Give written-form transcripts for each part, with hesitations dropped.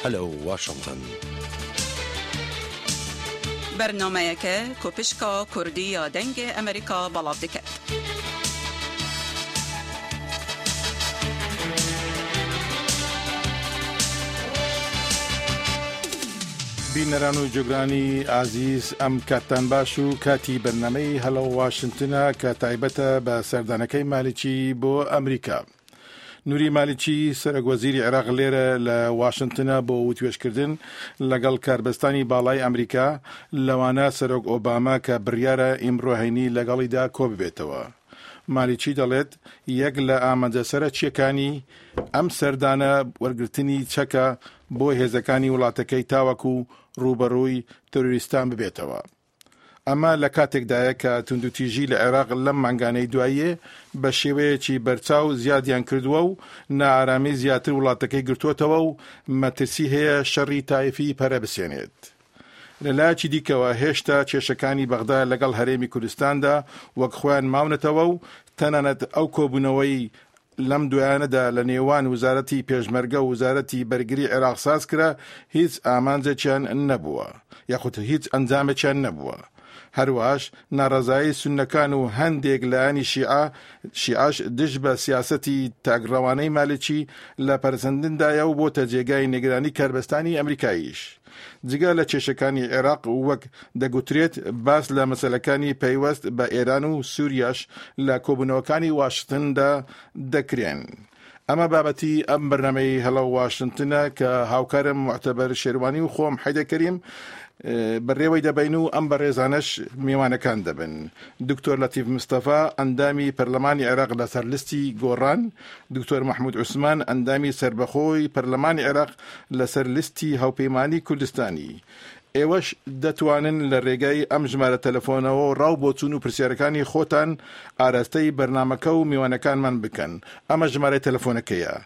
هەلو واشنطن. برنامه‌یەکە کوپشکا کوردی یا دنگ ئەمریکا بەڵاو دەکات. بینەران و جۆگرانی ئازیز ئەم کاتتان باش و کاتی بەرنامەی هەلو واشنتنە کە تایبەتە بە سەردانەکەی مالیکی بۆ ئەمریکا. نوری مالیکی سەرۆکوەزیری عێراق لێرە لە واشنتنە بۆ وتوێژکردن لەگەڵ کاربەستانی باڵای ئەمریکا لەوانە سەرۆک ئۆباما کە بڕیارە ئیمڕۆهینی لەگەڵیدا کۆ ببێتەوە. مالیکی دەڵێت یەک لە ئامادەسەرچیەکانی ئەم سەردانە وەرگرتنی چەکە بۆ هێزەکانی وڵاتەکەی تاوەکو ڕوبەڕووی تۆریستان ببێتەوە. ئەمە لە کاتێکدایە کە توندوتیژی لە عێراق لەم مانگانەی دواییە بە شێوەیەکی بەرچاو زیادیان کردووە و نائارامی زیاتر وڵاتەکەی گرتووەتەوە و مەترسی هەیە شەڕی تایفی پەرە بسێنێت. لەلایەکی دیکەوە هێشتا کێشەکانی بەغدا لەگەڵ هەرێمی کوردستاندا وەک خۆیان ماونەتەوە و تەنانەت ئەو کۆبوونەوەی لەم دوایانەدا لە نێوان وزارەتی پێشمەرگە و وزارەتی بەرگری عێراق ساز کرا هیچ ئامانجێکیان نەبووە یاخود هیچ ئەنجامێکیان نەبووە. هەروەش ناڕەزایی سوننەکان و هەندێک لایەنی شیعاش دژ بە سیاسەتی تاگڕەوانەی مالکی لە پەرسەندندایە و بۆتە جێگای نیگرانی کاربەستانی ئەمریکاییش. جگە لە کێشەکانی عێراق وەک دەگوترێت باس لە مەسەلەکانی پەیوەست بە ئێران و سووریاش لە کۆبوونەوەکانی واشنتندا دەکرێن. ئەمە بابەتی ئەم بەرنامەی هەڵە واشنتنە کە هاوکارم معتەبەر شێروانی و خۆم حەیدەکەریم بەڕێوەی دەبین و ئەم بەڕێزانەش میوانەکان دەبن. دکتۆر لەتیف مستەفا ئەندامی پەرلەمانی عێراق لەسەر لیستی گۆڕان، دکتۆر محمود عوسمان ئەندامی سربەخۆی پەرلەمانی عێراق لەسەر لیستی هاوپەیمانی کوردستانی. ئێوەش دەتوانن لە ڕێگای ئەم ژمارە تەلەفۆنەوە ڕاو بۆچوون و پرسیارەکانی خۆتان ئاراستەی بەرنامەکە و میوانەکانمان بکەن. ئەمە ژمارەی تەلەفۆنەکەیە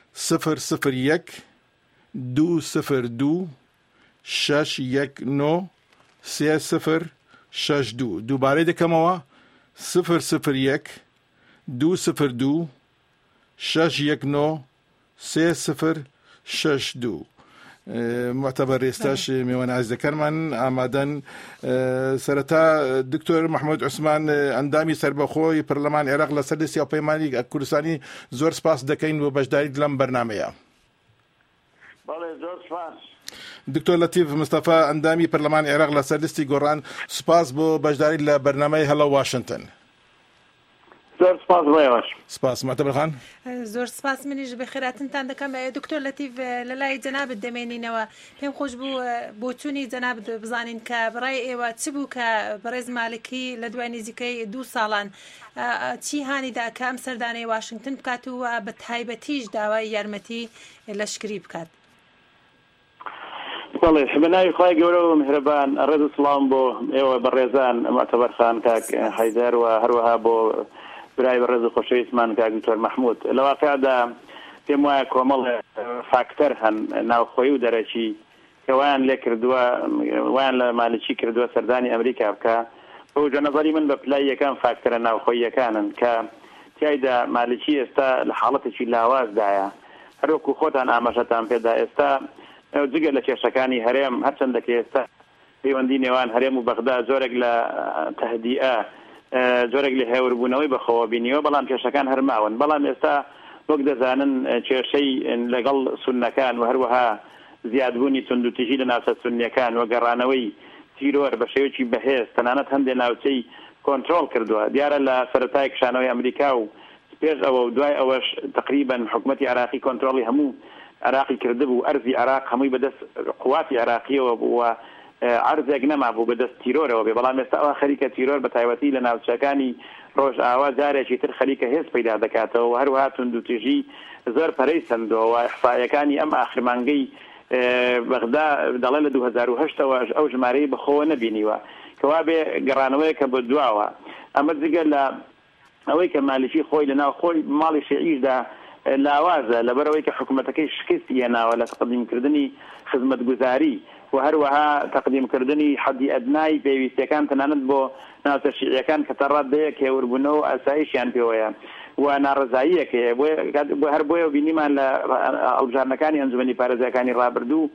001 202 619 3062. دووبارەی دەکەمەوە 001 202 619 3062. معتەبەر ئێستاش میوان ئازیزەکانمان ئامادەن. سەرەتا دکتۆر محمود عوسمان ئەندامی سربەخۆی پەرلەمان عێراق لەسەر لیستی هاوپەیمانی کوردستانی زۆر سپاس دەکەین بۆ بەشداریت لەم بەرنامەیە. بەڵێ زۆر سپاس. دکتۆر لەتیف مستەفا ئەندامی پەرلەمانی عێراق لەسەر لیستی گۆڕان، سپاس بۆ بەشداری لە بەرنامەی هەڵە واشنتن. زۆر سپاس بۆیەوەش. سپاس معتەبەر خان. زۆر سپاس، منیش بەخێراتنتان دەکەم. دکتۆر لەتیف لە لای جەنابت دەمێنینەوە. پێم خۆش بوو بۆچوونی جەنابت بزانین کە بەڕای ئێوە چ بوو کە بەڕێز مالکی لە دوای نزیکەی 2 ساڵان چی هانیدا کە ئەم سەردانەی واشنگتن بکات و بە تایبەتیش داوای یارمەتی لەشکری بکات. بەڵێ بەناوی خوای گەورە و میهرەبان، ڕێز و سڵام بۆ ئێوە بەڕێزان معتەبەر خان کاک حەیدەر و هەروەها بۆ برای بەڕێز و خۆشەویستمان کاک دکتۆر محمود. لە واقعدا پێم وایە کۆمەڵ فاکتەر هەن ناوخۆیی و دەرەکی کە وایان لێ کردووە، وایان لە مالکی کردووە سەردانی ئەمریکا بکە. بۆ جەنەزەری من بە پلای یەکەم فاکتەرە ناوخۆییەکانن کە تیایدا مالکی ئێستا لە حاڵەتێکی لاوازدایە. هەروەکو خۆتان ئاماژەتان پێدا ئێستا جگە لە کێشەکانی هەرێم هەرچەندەکە ئێستا پەیوەندی نێوان هەرێم و بەغدا زۆرێک لە تەهدیئە، زۆرێک لە هێوربوونەوەی بەخۆوە بینیوە، بەڵام کێشەکان هەرماون. بەڵام ئێستا وەک دەزانن کێشەی لەگەڵ سوننەکان و هەروەها زیادبوونی توندوتیژی لە ناوچە سوننیەکان و گەڕانەوەی تیرۆر بە شێوەیەکی بەهێز تەنانەت هەندێک ناوچەی کۆنتڕۆڵ کردووە. دیارە لە سەرەتای کشانەوەی ئەمریکا و پێش ئەوە و دوای ئەوەش تقریبەن حکومەتی عراقی کۆنتڕۆڵی هەموو عراقی کردبوو، ئەرزی عراق هەمووی بەدەست قواتی عراقیەوە بووە، عرضێک نەما بوو بەدەست تیرۆرەوە بێ. بەڵام ئێستا ئەوە خەریکە تیرۆر بە تایبەتی لە ناوچەکانی ڕۆژئاوا جارێکی تر خەریکە هێز پەیدا دەکاتەوە و هەروەها توندوتیژی زۆر پەرەی سندەوە. ئیحصایەکانی ئەم ئاخرمانگەی بەغدا دەڵێ لە 2008ەوە ئەو ژمارەی بەخۆوە نەبینیوە کەوا بێ گەڕانەوەی کە بە دواوە. ئەمە جگە لە ئەوەی کە مالکی خۆی لە ناو خۆی ماڵی شیعیشدا لاوازە لەبەرەوەی کە حکوومەتەکەی شکست هێناوە لە تەقدیمکردنی خزمەتگوزاری و هەروەها تەقدیمکردنی حەدی ئەدنای پێویستیەکان تەنانەت بۆ ناوچە شیعیەکان کە تەڕات دەیەک هێوربوونەوە و ئاسایشیان پێوەیە. و ناڕزاییەکەیە بۆ هەر بۆیە بینیمان لە هەڵبژارنەکانی ئەنجومەنی پارێزەکانی ڕابردوو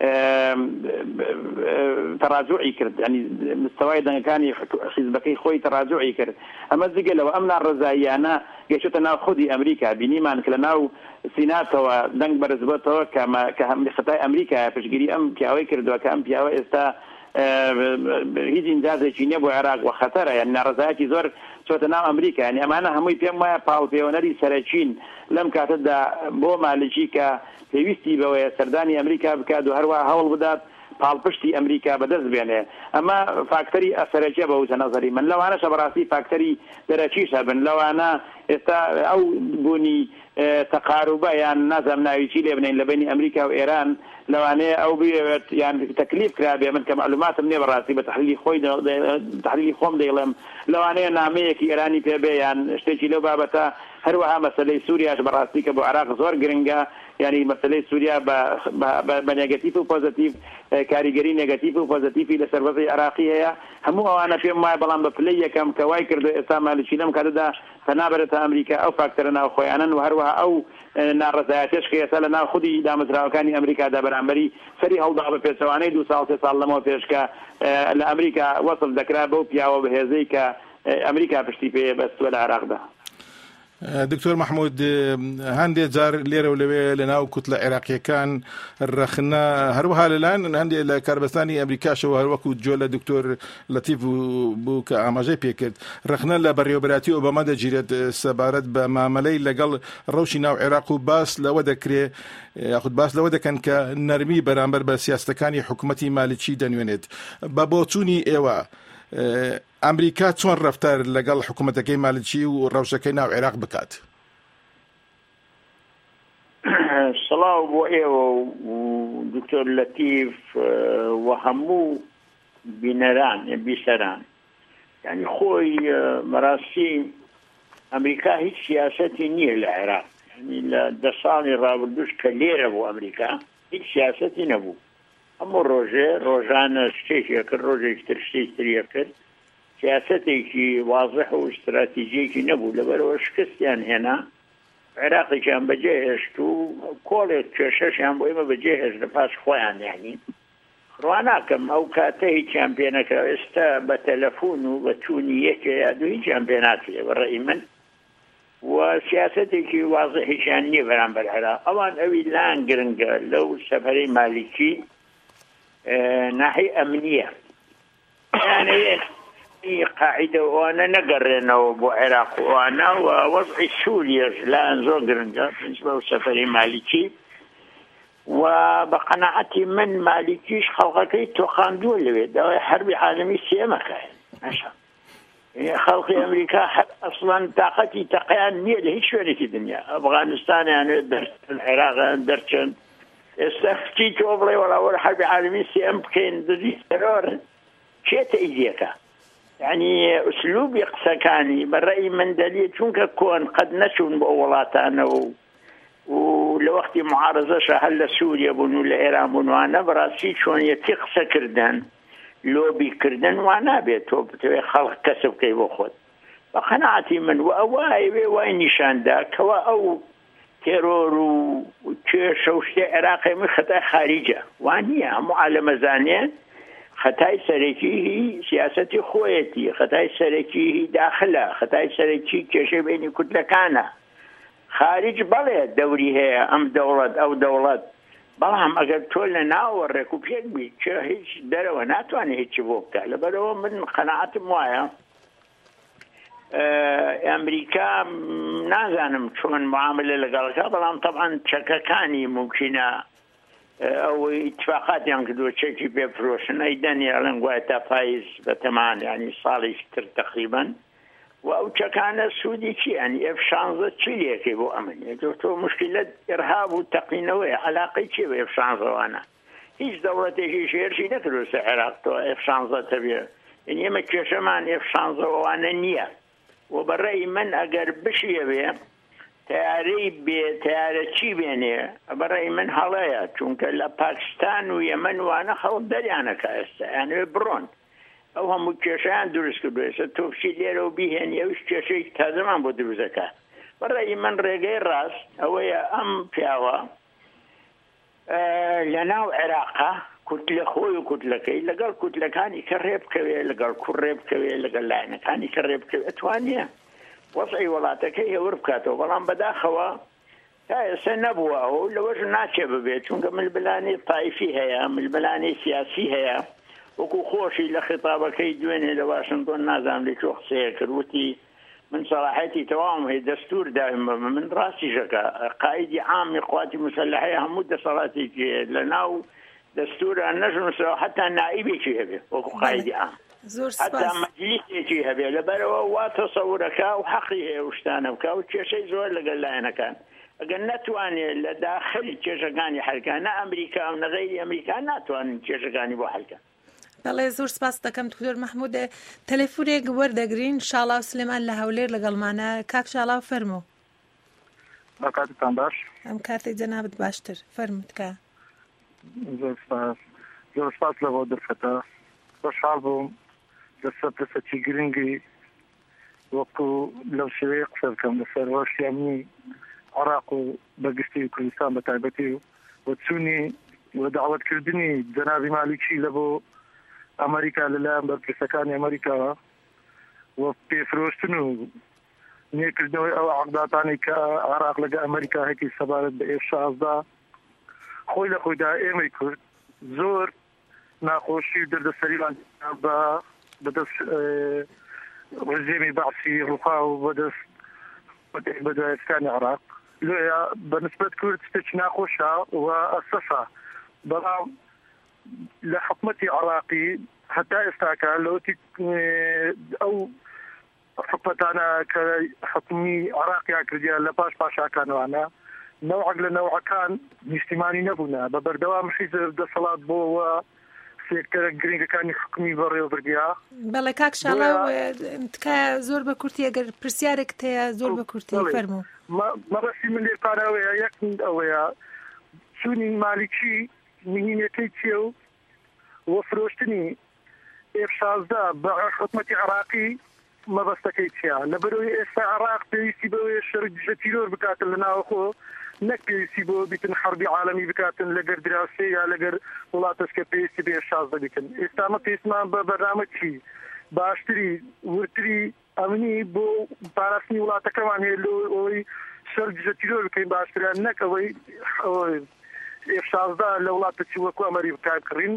تەراجوعی کرد، ینی مستەوای دەنگەکانی حیزبەکەی خۆی تەراجوعی کرد. ئەمە جگەلەوە ئەم ناڕزاییانە گەیشتە ناو خودی ئەمریکا. بینیمان کە لە ناو سیناتەوە دەنگ بەرزبێتەوە کە خەتای ئەمریکا پشتگیری ئەم پیاوەی کردووە کە ئەم پیاوە ئێستا هیچ ئینجازێکی نییە بۆ عێراق و خەتەرە، یان ناڕزایەتی زۆر چۆتە ناو ئەمریکا. ینی ئەمانە هەمووی پێم وایە پاڵپەیوەنەری سەرەکین لەم کاتەدا بۆ مالکی کە پێویستی بەوەیە سەردانی ئەمریکا بکات و هەروە هەوڵ بدات پاڵپشتی ئەمریکا بەدەست بێنێ. ئەمە فاکتەری ئەسەرەکیە بە وجە نەزەری من. لەوانەشە بەڕاستی فاکتەری دەرەکیشە بن، لەوانە ئێستا ئەو بوونی تەقاروبە یان نازام ناویچی لێ بنین لە بینی ئەمریکا و ئێران لەوانەیە ئەو بێت یان تەکلیف کرابێ. من کە معلوماتم نییە بەڕاستی بە تحلیلی خۆم دەیڵێم لەوانەیە نامەیەکی ئێرانی پێبێ یان شتێکی لەو بابەتە. هەروەها مەسەلەی سووریاش بەڕاستی کە بۆ عێراق زۆر گرنگە، یعنی مەسەلەی سووریا بە نێگەتیف و پۆزیتیڤ کاریگەری نێگەتیف و پۆزیتیڤی لە سەربەزەی عێراقی هەیە. هەموو ئەوانە پێم وایە بەڵام بە پلەی یەکەم کە وای کردو ئێستا مالکی لەم کاتەدا پەنابەرێتە ئەمریکا ئەو فاکتەرە ناوخۆیانن و هەروەها ئەو ناڕزایەتیش کە ئێستا لە ناو خودی دامەزراوەکانی ئەمریکادا بەرامبەری سەری هەڵدا بە پێچەوانەی 2 ساڵ 3 ساڵ لەمەوە پێش کە لە ئەمریکا وەسڵ دەکرا بەو پیاوە بەهێزەی کە ئەمریکا پشتی پێ بەستووە لە عێراقدا. دکتۆر محمود هەندێک جار لێرە و لەوێ لە ناو کوتلە عێراقیەکان ڕەخنە هەروەها لەلایەن هەندێک لە کاربەستانی ئەمریکاشەوە هەروەکو جۆ لە دکتۆر لەتیف بوو کە ئاماژەی پێکرد ڕەخنە لە بەڕێوەبەراتی ئۆباما دەگیرێت سەبارەت بە مامەلەی لەگەڵ ڕەوشی ناو عێراق و باس لەوە دەکرێت یاخود باس لەوە دەکەن کە نەرمی بەرامبەر بە سیاستەکانی حکوومەتی مالکی دەنوێنێت. بە بۆچوونی ئێوە ئەمریکا چۆن ڕەفتار لەگەڵ حکوومەتەکەی مالکی و ڕەوشەکەی ناو عێراق بکات؟ سڵاو بۆ ئێوە و دکتۆر لەتیف و هەموو بینەران بیسەران. یعنی خۆی بەڕاستی ئەمریکا هیچ سیاسەتی نییە لە عێراق. ینی لە 10 ساڵی ڕابردوش کە لێرە بوو ئەمریکا هیچ سیاسەتی نەبوو. هەموو ڕۆژانە شتێکە کرد، ڕۆژێکی تر شتێکتریە کرد. سیاسەتێکی واضح و استراتیژیەکی نەبوو، لەبەرەوە شکستیان هێنا، عێراقیان بەجێهێشت و کۆڵێک کێشەشیان بۆ ئێمە بەجێهێشت لە پاش خۆیان. یعنی ڕواناکەم ئەو کاتە هیچیان پێ نەکرا، ئێستا بە تەلەفۆن و بە چوونی یەکێ یا دوو هیچیان پێ ناکرێ بەڕێی من، و سیاسەتێکی واضحیشیان نییە بەرامبەر عێراق. ئەوان ئەوی لان گرنگە لەو سەفەرەی مالکی ناحی ئەمنیە، یعنی قاعدە ئەوانە نەگەڕێنەوە بۆ عێراق ئەوانە و وەزعی سووریەش لایەن زۆر گرنگە بە سەفەری مالکی. و بە قەناعەتی من مالکیش خەڵقەکەی تۆخاندووە لەوێ داوای حربی عالەمی سێمەکە. خەڵقی ئەمریکا ئەسڵان تااقەتی تەقیان نییە لە هیچ شوێنێکی دنیا. ئەفغانستانیانوێت دەرچن، عێراقیان دەرچن. ئێستا فتی تۆ بڵێ وەڵاوەرە حربی عالەمی سێم بکەین دزی تەرۆرن چێتە ئیدیەکە. یعنی ئوسلوبی قسەکانی بەڕێی من دەلیە چونکە کۆن قەت نەچوون بۆ وڵاتانە و لە وەختی معارەزەشە هەل لە سووریا بوون و لە ئێران بوون وانە بەڕاستی چۆنیەتی قسەکردن لۆبیکردن وانابێت تۆ بتوێ خەڵق کەسب بکەی بۆ خۆت. بە قەناعەتی من و ئەوە وای نیشاندا کەوا ئەو تێرۆر و کێشە و شتێ عێراقی من خەتای خارجە وانییە. هەموو عالەمەزانێن خەتای سەرەکی سیاسەتی خۆیەتی، خەتای سەرەکی داخلە، خەتای سەرەکی کێشەی بینی کوردەکانە. خارج بەڵێ دەوری هەیە ئەم دەوڵەت ئەو دەوڵەت، بەڵام ئەگەر تۆ لە ناوە ڕێک و پێک بیت چه هیچ دەرەوە ناتوانێت هیچی بۆ بکە. لەبەرەوە من قەناعەتم وایە ئەمریکا نازانم چۆن معاملە لەگەڵەکە، بەڵام طبعاً چەکەکانی ممکنە ئەو اتفاقاتیان کردووە چەکی پێفرۆشن ئەیدەنی ئەڵێن گوایە تا پاییز بەتەمان ینی ساڵێکی تر تقریباً. و ئەو چەکانە سوودی چی؟ ینی F-16 چی لێکەی بۆ ئەمن؟ تۆ مشکلەت ئێرهاب و تەقینەوەی عەلاقەی چی بە F-16وانە؟ هیچ دەوڵەتێکی هێرشی نەکردووە سەر عێراق تۆ F-16 هەبێ. یعنی ئێمە کێشەمان F-16وانە نییە. و بەڕێی من ئەگەر بشێوێ تیارەی بێ تیارە چی بێنێ بەڕێی من هەڵەیە، چونکە لە پاکستان و یەمەن وانە خەڵک دەریانەکە ئێستا یانوێ بڕۆن. ئەو هەموو کێشەیان دروست کردوێ، ئێستا تۆپشی لێرە و بیهێنی ئەوش کێشەی تازەمان بۆ دروستەکە. بەڕێی من ڕێگەی ڕاست ئەوەیە ئەم پیاوە لە ناو عێراقا کوتلە خۆی و کوتلەکەی لەگەڵ کوتلەکانی کە ڕێبکەوێ لەگەڵ کوڕ ڕێبکەوێ لەگەڵ لایەنەکانی کە ڕێبکەوێ ئەتوانیە وەسعی وڵاتەکەی هێور بکاتەوە بەڵام بەداخەوە تا ئێستا نەبووە ئەو لەوەش ناچێ ببێت چونکە ململانی تایفی هەیە ململانی سیاسی هەیە وەکو خۆشی لە خطابەکەی دوێنێ لە واشنگتن نازانم لێ چۆ قسەیە کردوتی من صراحەتی تەواوم هەیە دەستور دایم من ڕاستی ژەکە قایدی عامی قواتی مسلحەیە هەموو دەسەڵاتێکی لە ناو دەستورە نەژنووسەوە حتا نائیبێکی هەبێ وەکو قایدی عام حتا مەجلیسێکی هەبێ لەبەرەوە وا تەسەورەکە و حەقی هەیە و شتانە بکە و کێشەی زۆر لەگەڵ لایەنەکان ئەگەر نەتوانێت لە داخلی کێشەکانی حەلکە نە ئەمریکا و نە غەیری ئەمریکا ناتوانن کێشەکانی بۆ حەلکە. بەڵێ زۆر سپاس دەکەم دکتۆر مەحموود تەلەفونێک وەردەگرین شاڵاو سلێمان لە هەولێر لەگەڵمانە کاک شاڵاو فەرموو. کاتتان باش ئەم کارتێک جەنابەت باشتر فەرمووتکە. زۆر سپاس لە بۆ دەرفەتە خۆشحاڵ بووم لەسەر پرسەی گرنگی وەکو لەو شێوەیە قسە بکەم لەسەر ڕۆژی ئەمنی عێراق و بەگشتی کوردستان بە تایبەتی و چوونی و داوەتکردنی جەنابی مالیکی لە بۆ ئەمریکا لەلایەن بەرپرسەکانی ئەمریکاوە و پێفرۆشتن و نێکردنەوەی ئەو عەقداتانی کە عێراق لەگە ئەمریکا هەیەی سەبارەت بە F-16 خۆی لە خۆیدا ئێمەی کورد زۆر ناخۆشی و دەردەسەریان بەدەست ڕژێمی بەعسی ڕووخا و بەدەست بەدایەتەکانی عێراق لێیە بەنسبەت کورد شتێکی ناخۆشە و ئەسەسە بەڵام لە حکومەتی عێراقی هەتا ئێستاکە لەوتی ئەو حکومەتانە کە حکومی عێراقیان کردیان لە پاشاکانوانە نەوعەک لە نەوعەکان نیشتیمانی نەبوونە بە بەردەوام حیزب دەسەڵات بۆەوە سێکتەرە گرنگەکانی حکومی بەڕێوەبردیا. بەڵێ کاک شاڵاو تکە زۆر بە کورتی ئەگەر پرسیارێک هەیە زۆر بە کورتی فەرموو. مەبەستی من لێپارەوەیە یەک ئەوەیە چوونی مالیکی مهمەتی چیە و فرۆشتنی F-16 بە حکومەتی عێراقی مەبەستەکەی چیە لەبەرەوەی ئێستا عێراق پێویستی بەوەیە شەرجە تیرۆر بکاتن لە ناوخۆ نەک پێویستی بۆ بیتن حربی عالەمی بکاتن لەگەر دراوسێ یا لەگەر وڵاتەش کە پێویستی بە F-16 بکەن. ئێستا مە پێویستمان بە بەرنامە چی باشتری ورتری ئەمنی بۆ پاراستنی وڵاتەکەمان هەیە لەوەی شەرجە تیرۆر بکەین باشتریان نەکەوەی F-16 لە وڵاتە چی وەکو ئەمریکا کڕین.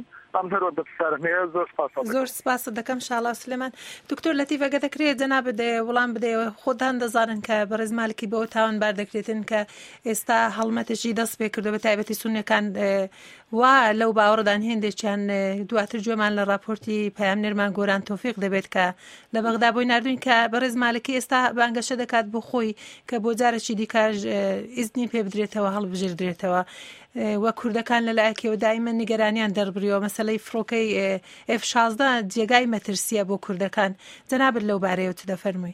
زۆر سپاس دەکەم شاڵاو سلێمان. دکتۆر لەتیف ئەگە دەکرێت جەناب بدێ وەڵام بدەیەوە خۆتان دەزانن کە بەڕێز مالکی بەوە تاوانبار دەکرێتن کە ئێستا هەڵمەتێکی دەست پێ کردو بە تایبەتی سونیەکان وا لەو باوەڕدان هێندێکیان دواتر گوێمان لە راپۆرتی پەیامنێرمان گۆران تۆفیق دەبێت کە لە بەغدا بۆی نردوین کە بەڕێز مالکی ئێستا بانگەشە دەکات بۆ خۆی کە بۆ جارێکی دیکاژ ئیزنی پێ بدرێتەوە هەڵبژێردرێتەوە وە کوردەکان لەلایەکەوە دایمە نیگەرانیان دەربڕیەوە مەسەلەی فڕۆکەی F-16 جێگای مەترسیە بۆ کوردەکان جەنابەت لەو بارەیەوە چ دەفەرمووی؟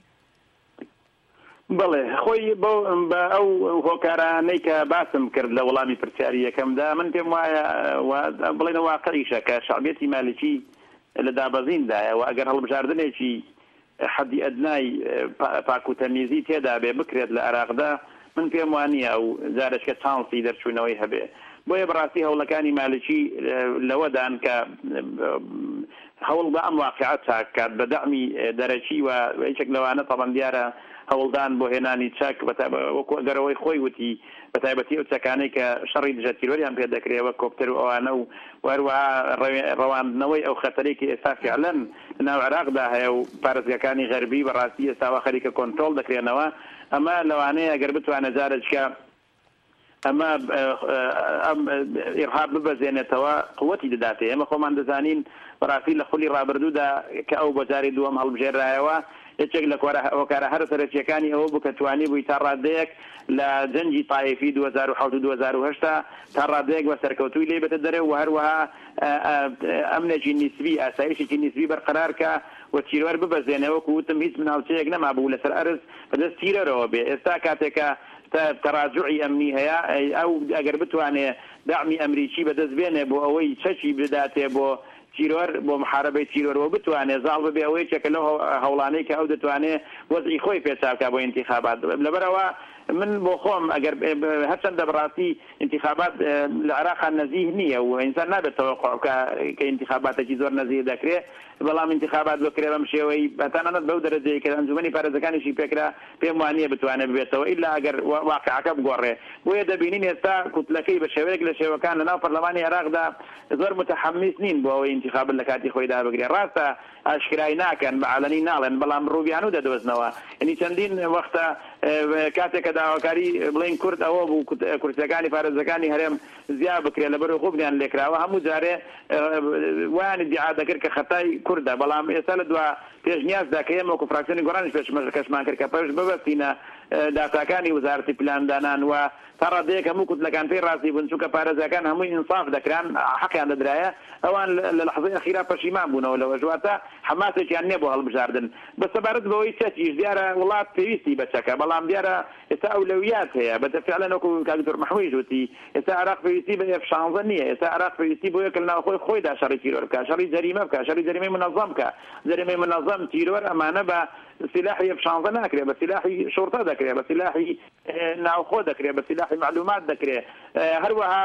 بەڵێ خۆی بە ئەو هۆکارانەی کە باسم کرد لە وەڵامی پرسیاری یەکەمدا من پێم وایە بڵێنە واقعیشە کە شەعبێتی مالیکی لە دابەزیندایە و ئەگەر هەڵبژاردنێکی حەدی ئەدنای پاک و تەمیزی تێدا بێ بکرێت لە عێراقدا من پێم وانییە ئەو جارێککە چانسی دەرچوونەوەی هەبێ بۆیە بەڕاستی هەوڵەکانی مالیکی لەوەدان کە هەوڵ بە ئەم واقعات چاکات بە دەعمی دەرەکی و هیچێک لەوانە تەڵەن دیارە هەوڵدان بۆ هێنانی چاک وەکو ئەگەرەوەی خۆی وتی بە تایبەتی ئەو چەکانەی کە شەڕی دژە تیرۆریان پێ دەکرێەوە کۆپتەر و ئەوانە و وەروەها ڕەواندنەوەی ئەو خەتەرێکی ئێستا فعلەن لەناو عێراقدا هەیە و پارێزگاکانی غەربی بەڕاستی ئێستاوە خەریکە کۆنترۆڵ دەکرێنەوە ئەمە لەوانەیە ئەگەر بتوانە جارێککە ئەمە ئێرهاب ببەزێنێتەوە قوەتی دەداتێ ئێمە خۆمان دەزانین بەڕاستی لە خولی ڕابردوودا کە ئەو بە جاری دووەم هەڵبژێرایەوە یەکێک لە هۆکارە هەر سەرەکیەکانی ئەوە بوو کە توانی بووی تا ڕادەیەک لە جەنگی تایفی 2007 و 2008 تا ڕادەیەک بە سەرکەوتووی لێ بێتە دەرێ و هەروەها ئەمنێکی نیسبی ئاسایشێکی نیسبی بەرقەرار کە و تیرۆر ببەزێنەوە وتم هیچ مناڵچەیەک نەمابوو لەسەر ئەرز بەدەست تیرەرەوە بێ ئێستا کاتێکە تەراجعی ئەمنی هەیە ئەو ئەگەر بتوانێت دعمی ئەمریکی بەدەست بێنێ بۆ ئەوەی چەکی بداتێ بۆ تیرۆر بۆ محاربەی تیرۆرەوە بتوانێت زاڵ ببێ ئەوەی چێکە لەو هەوڵانەی کە ئەو دەتوانێت وەزعی خۆی پێچاوکە بۆ انتخابات لەبەرەوە من بۆ خۆم ئەگەر هەرچەندە بەڕاستی انتخابات لە عێراق نزیه نییە و ئینسان نابێت تەوەقع کە انتخاباتێکی زۆر نزیه دەکرێت بەڵام انتخابات بکرێ بەم شێوەی بەتانەت بەو دەرەجەیە کە ئەنجومەنی پارێزەکانیشی پێکرا پێم وانە بتوانێت ببێتەوە ئیلا ئەگەر واقعەکە بگۆڕێ بۆیە دەبینین ئێستا کوتلەکەی بە شێوەیەک لە شێوەکان لەناو پەرلەمانی عێراقدا زۆر متحمس نین بۆ ئەوەی انتخابات لە کاتی خۆی دابگرێ ڕاستە ئاشکرای ناکەن بە عەلەنی ناڵێن بەڵام ڕووبیان و دەدۆزنەوە یعنی چەندین وەختە کاتێک کە داواکاری بڵین کورد ئەوە بوو کورسەکانی پارێزەکانی هەرێم زیا بکرێت لەبەر خوبیان لێکراوە هەموو جارێ وایان ادعا دەکرد کە خەتای کوردە بەڵام ئێستا لە دوا پێشنیازدا کە ئێمە وەکو فراکسیۆنی گۆڕانیش پێشمەرجەکەشمان کرد کە پێش ببەستینە داتاکانی وزارەتی پلاندانان و تا ڕادەیەک هەموو کوتلەکان پێی ڕاستی بوون چونکە پارێزەکان هەمووی ئینصاف دەکران حەقیان دەدرایە ئەوان لە لەحظەی ئەخیرا پەشیمان بوونەوە لەوە ژواتە حماسێکیان نێ بۆ هەڵبژاردن بەسەبارەت بەوەی چەکیش دیارە وڵات پێویستی بە چەکە بەڵام دیارە ئێستا ئەولەویات هەیە بەتەفعیلەن وەکو کاکتۆر مەحموودی وتی ئێستا عێراق پێویستی بە F16 نییە ئێستا عێراق پێویستی بۆ یەک لەناوخۆی خۆیدا شەڕی تیرۆر بکە شەڕی جەریمە بکە شەڕی جەریمەی منەظەم بکە جەریمەی منەظەم تیرۆر ئەمانە بە سلاحی F16 ناکرێت بە سلاحی شورتە دەکرێت بە سلاحی ناوخۆ دەکرێت بە سلاحی معلومات دەکرێت هەروەها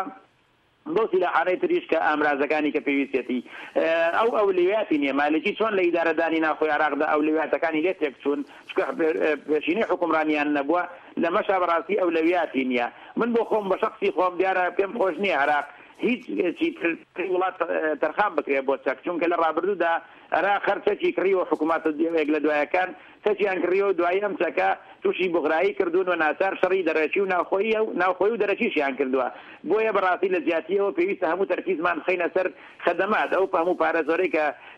بۆ سلاحانەی تریش کە ئامرازەکانی کە پێویستێتی ئەو ئەولویاتی نییە مالکی چۆن لە ئیدارەدانی ناوخۆی عێراقدا ئەولویاتەکانی لێ تێک چوون پێشینەی حکومڕانیان نەبووە لەمەشا بەڕاستی ئەولویاتی نییە من بۆ خۆم بە شەخسی خۆم دیارە پێم خۆش نییە عێراق هیچ وڵات تەرخان بکرێت بۆ چەک چونکە لە ڕابردوودا عێراق هەرچەکی کڕیوە حکوومەتە یەک لە دوایەکان چەکیان کڕیەوە دوایی ئەم چەکە تووشی بغرایی کردوون و ناچار شەڕی دەرەکی و ناوخۆی و دەرەکیشیان کردووە بۆیە بەڕاستی لە زیاتیەوە پێویستە هەموو تەرکیزمان بخەینە سەر خەدەمات ئەو هەموو پارە زۆرەی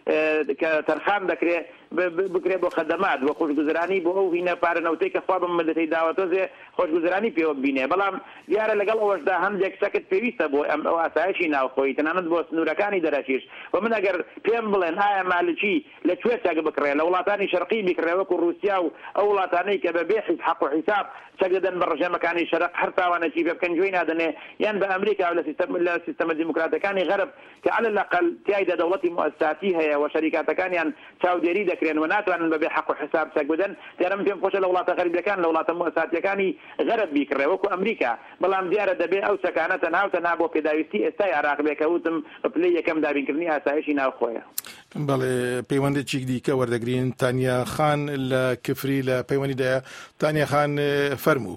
کە تەرخان دەکرێت بکرێت بۆ خەدەمات بۆ خۆشگوزرانی بۆ ئەو هینە پارەنەوتەی کە خوا بە ملەتی داوەتۆزێ خۆشگوزرانی پێوە ببینێ بەڵام دیارە لەگەڵ ئەوەشدا هەندێک چەکت پێویستە بۆ ئەم ئەو ئاسایشی ناوخۆی تەنانەت بۆ سنوورەکانی دەرەکیش و من ئەگەر پێم بڵێن ئایا مالکی لەکوێ چەک بکڕێت لە وڵاتانی شەرقی بکڕێ وەکو رووسیا و ئەو وڵاتانەی کە بەبێ حق و حساب چەک دەدەن بە ڕژێمەکانی شەرق هەر تاوانێکی پێ بکەن گوێی نادەنێ یان بە ئەمریکا و لە سیستەمە دیموکراتەکانی غەرب کە على الأقل تیایدا دەوڵەتی مؤسساتی هەیە و شەریکاتەکانیان چاودێری دەکرێن و ناتوانن بەبێ حق و حساب چەک بدەن دیارە من پێم خۆشە لە وڵاتە غەریبەکان لە وڵاتە مؤسساتیەکانی غەرب بیکڕێ وەکو ئەمریکا بەڵام دیارە دەبێ ئەو چەکانە تەنها و تەنها بۆ پێداویستی ئێستای عێراق بێکەوتم بە پلەی یەکەم دابینکردنی ئاسایشی ناوخۆیە بەڵێ پەیوەندێکی دیکە وەردەگرین تانیا خان لە کفری لە پەیوەندیدایە تانیا خان فەرموو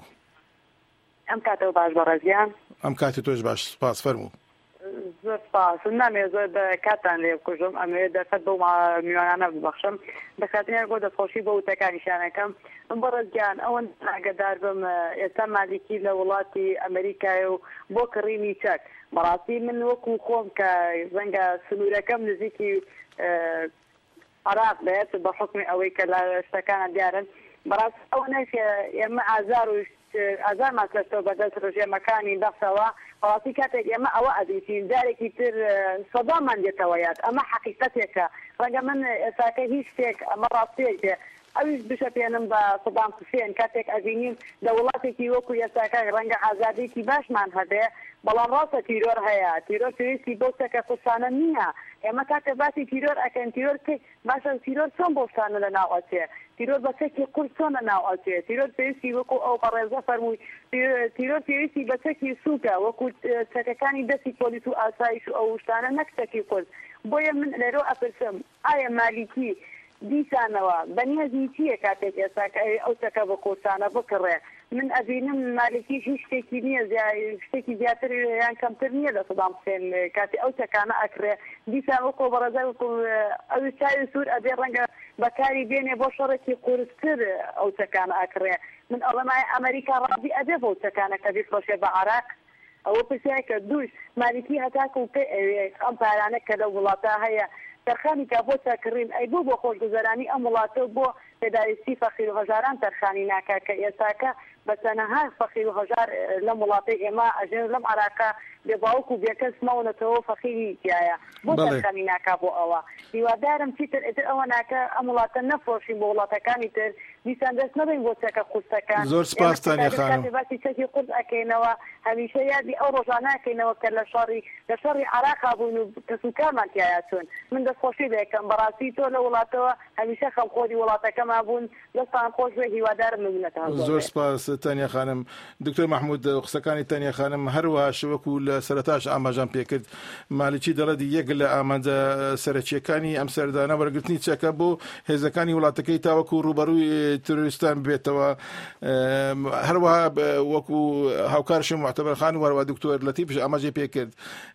ئەم کاتەوە باش بەڕێزیان ئەم کاتی تۆش باش سپاس فەرموو زۆر سپاس نامێ زۆر بە کاتان لێ بکوژم ئەمێ دەفەت بەو میوانانە ببەخشم بەخاتنیان بۆ دەستخۆشی بە وتەکانیشانەکەم ئەم بەڕێزگیان ئەوەن ئاگدار بم ئێستا مالیکی لە وڵاتی ئەمریکای و بۆ کڕینی چەک بەڕاستی من وەکو خۆم کە زەنگە سنوورەکەم نزیکی عێراق بێت بە حکمی ئەوەی کە لە شتەکانە دیارن بەڕاست ئەو نەکە ئێمە ئازار و ئازارمان کەسەوە بەدەست ڕژێمەکانی دەخەوە بەڕاستی کاتێک ئێمە ئەوە ئەدیسین جارێکی تر سەدامان دێتەوە یاد ئەمە حەقیقەتێکە ڕەنگە من ئێستاکە هیچ شتێک ئەمە ڕاستەیەکێ ئەویش بشەپێنم بە سەدام حوسێن کاتێک ئەبینیم لە وڵاتێکی وەکو ئێستاکە ڕەنگە ئازادێکی باشمان هەبێ بەڵام ڕاستە تیرۆر هەیە تیرۆر پێویستی بۆ شتێکە قورسانە نییە ئێمە کاتێک باسی تیرۆر ئەکەن تیرۆر باشە تیرۆر چۆن بۆ شتانە لە ناو ئەچێ تیرۆر بەچەکی قورس چۆن لە ناو ئەچێ تیرۆر پێویستی وەکو ئەو بەڕێزە فەرمووی تیرۆر پێویستی بەچەکی سووکە وەکو چەکەکانی دەستی پۆلیس و ئاسایش و ئەو شتانە نەک چەکی قورس بۆیە من لێرۆ ئەپرسم ئایا مالیکی دیسانەوە بەنیازی چییە کاتێک ئێستا ئەو چەکە بە قورسانە بکڕێ من ئەبینم مالکی هیچ شتێکی نییە شتێکی زیاتر یان کەمتر نییە لە سەدام حوسێن کاتی ئەو چەکانە ئەکرێ دیسان وەکو بەڕێزای وەکو ئەو چاوی سوور ئەبێ ڕەنگە بەکاری بێنێ بۆ شەڕێکی قورستر ئەو چەکانە ئەکرێ من ئەڵەمای ئەمریکا ڕازی ئەبێ بۆ چەکانەکە بیفرۆشێ بە عێراق ئەوە پرسیارکە دووش مالکی هەتاکە و پێ ئەم پارانە کە لە وڵاتە هەیە تەرخانی کا بۆ چاکڕین ئەی بۆ خۆشگوزەرانی ئەم وڵاتە بۆ پێداویستی فەقیر و هەژاران تەرخانی ناکە کە ئێستاکە بە تەنەها فەقیر و هەژار لەم وڵاتی ئێمە ئەژێن لەم عێراقا بێ باوک و بێکەس ماونەتەوە فەقیری تایە بۆ تەرخانی ناکا بۆ ئەوە هیوادارم چیتر ئێتر ئەوە ناکە ئەم وڵاتە نەفرۆشین بۆ وڵاتەکانی تر دیسان دەست نەبین بۆ چەکە قورسەکان. زۆر سپاس تانیا خانم. باسی چەکی قورس ئەکەینەوە هەمیشە یادی ئەو ڕۆژانەکەینەوە کە لە شەڕی عراقا بوون و کەسوکارمان تایە چوون. من دەستخۆشی دەکەم بەڕاستی تۆ لە وڵاتەوە هەمیشە خەڵخۆری وڵاتەکەمان بوون دەستان خۆش بێ هیوادارم ممنونەتان. زۆر سپاس تانیا خانم. دکتۆر محمود قسەکانی تانیا خانم هەروە شەوەکو لە سەرەتاش ئاماژان پێکرد مالیکی دەڵێتی یەک لە ئامانجە سەرەکیەکانی ئەم سەردانە وەرگرتنی چەکە بۆ هێزەکانی وڵاتەکەی تاوەکو ڕوبەڕووی تروریستان بێتەوە. هەروەها وەکو هاوکارشم معتەبەرخان وەرەوە دکتۆر لەتیفش ئاماژێ پێکرد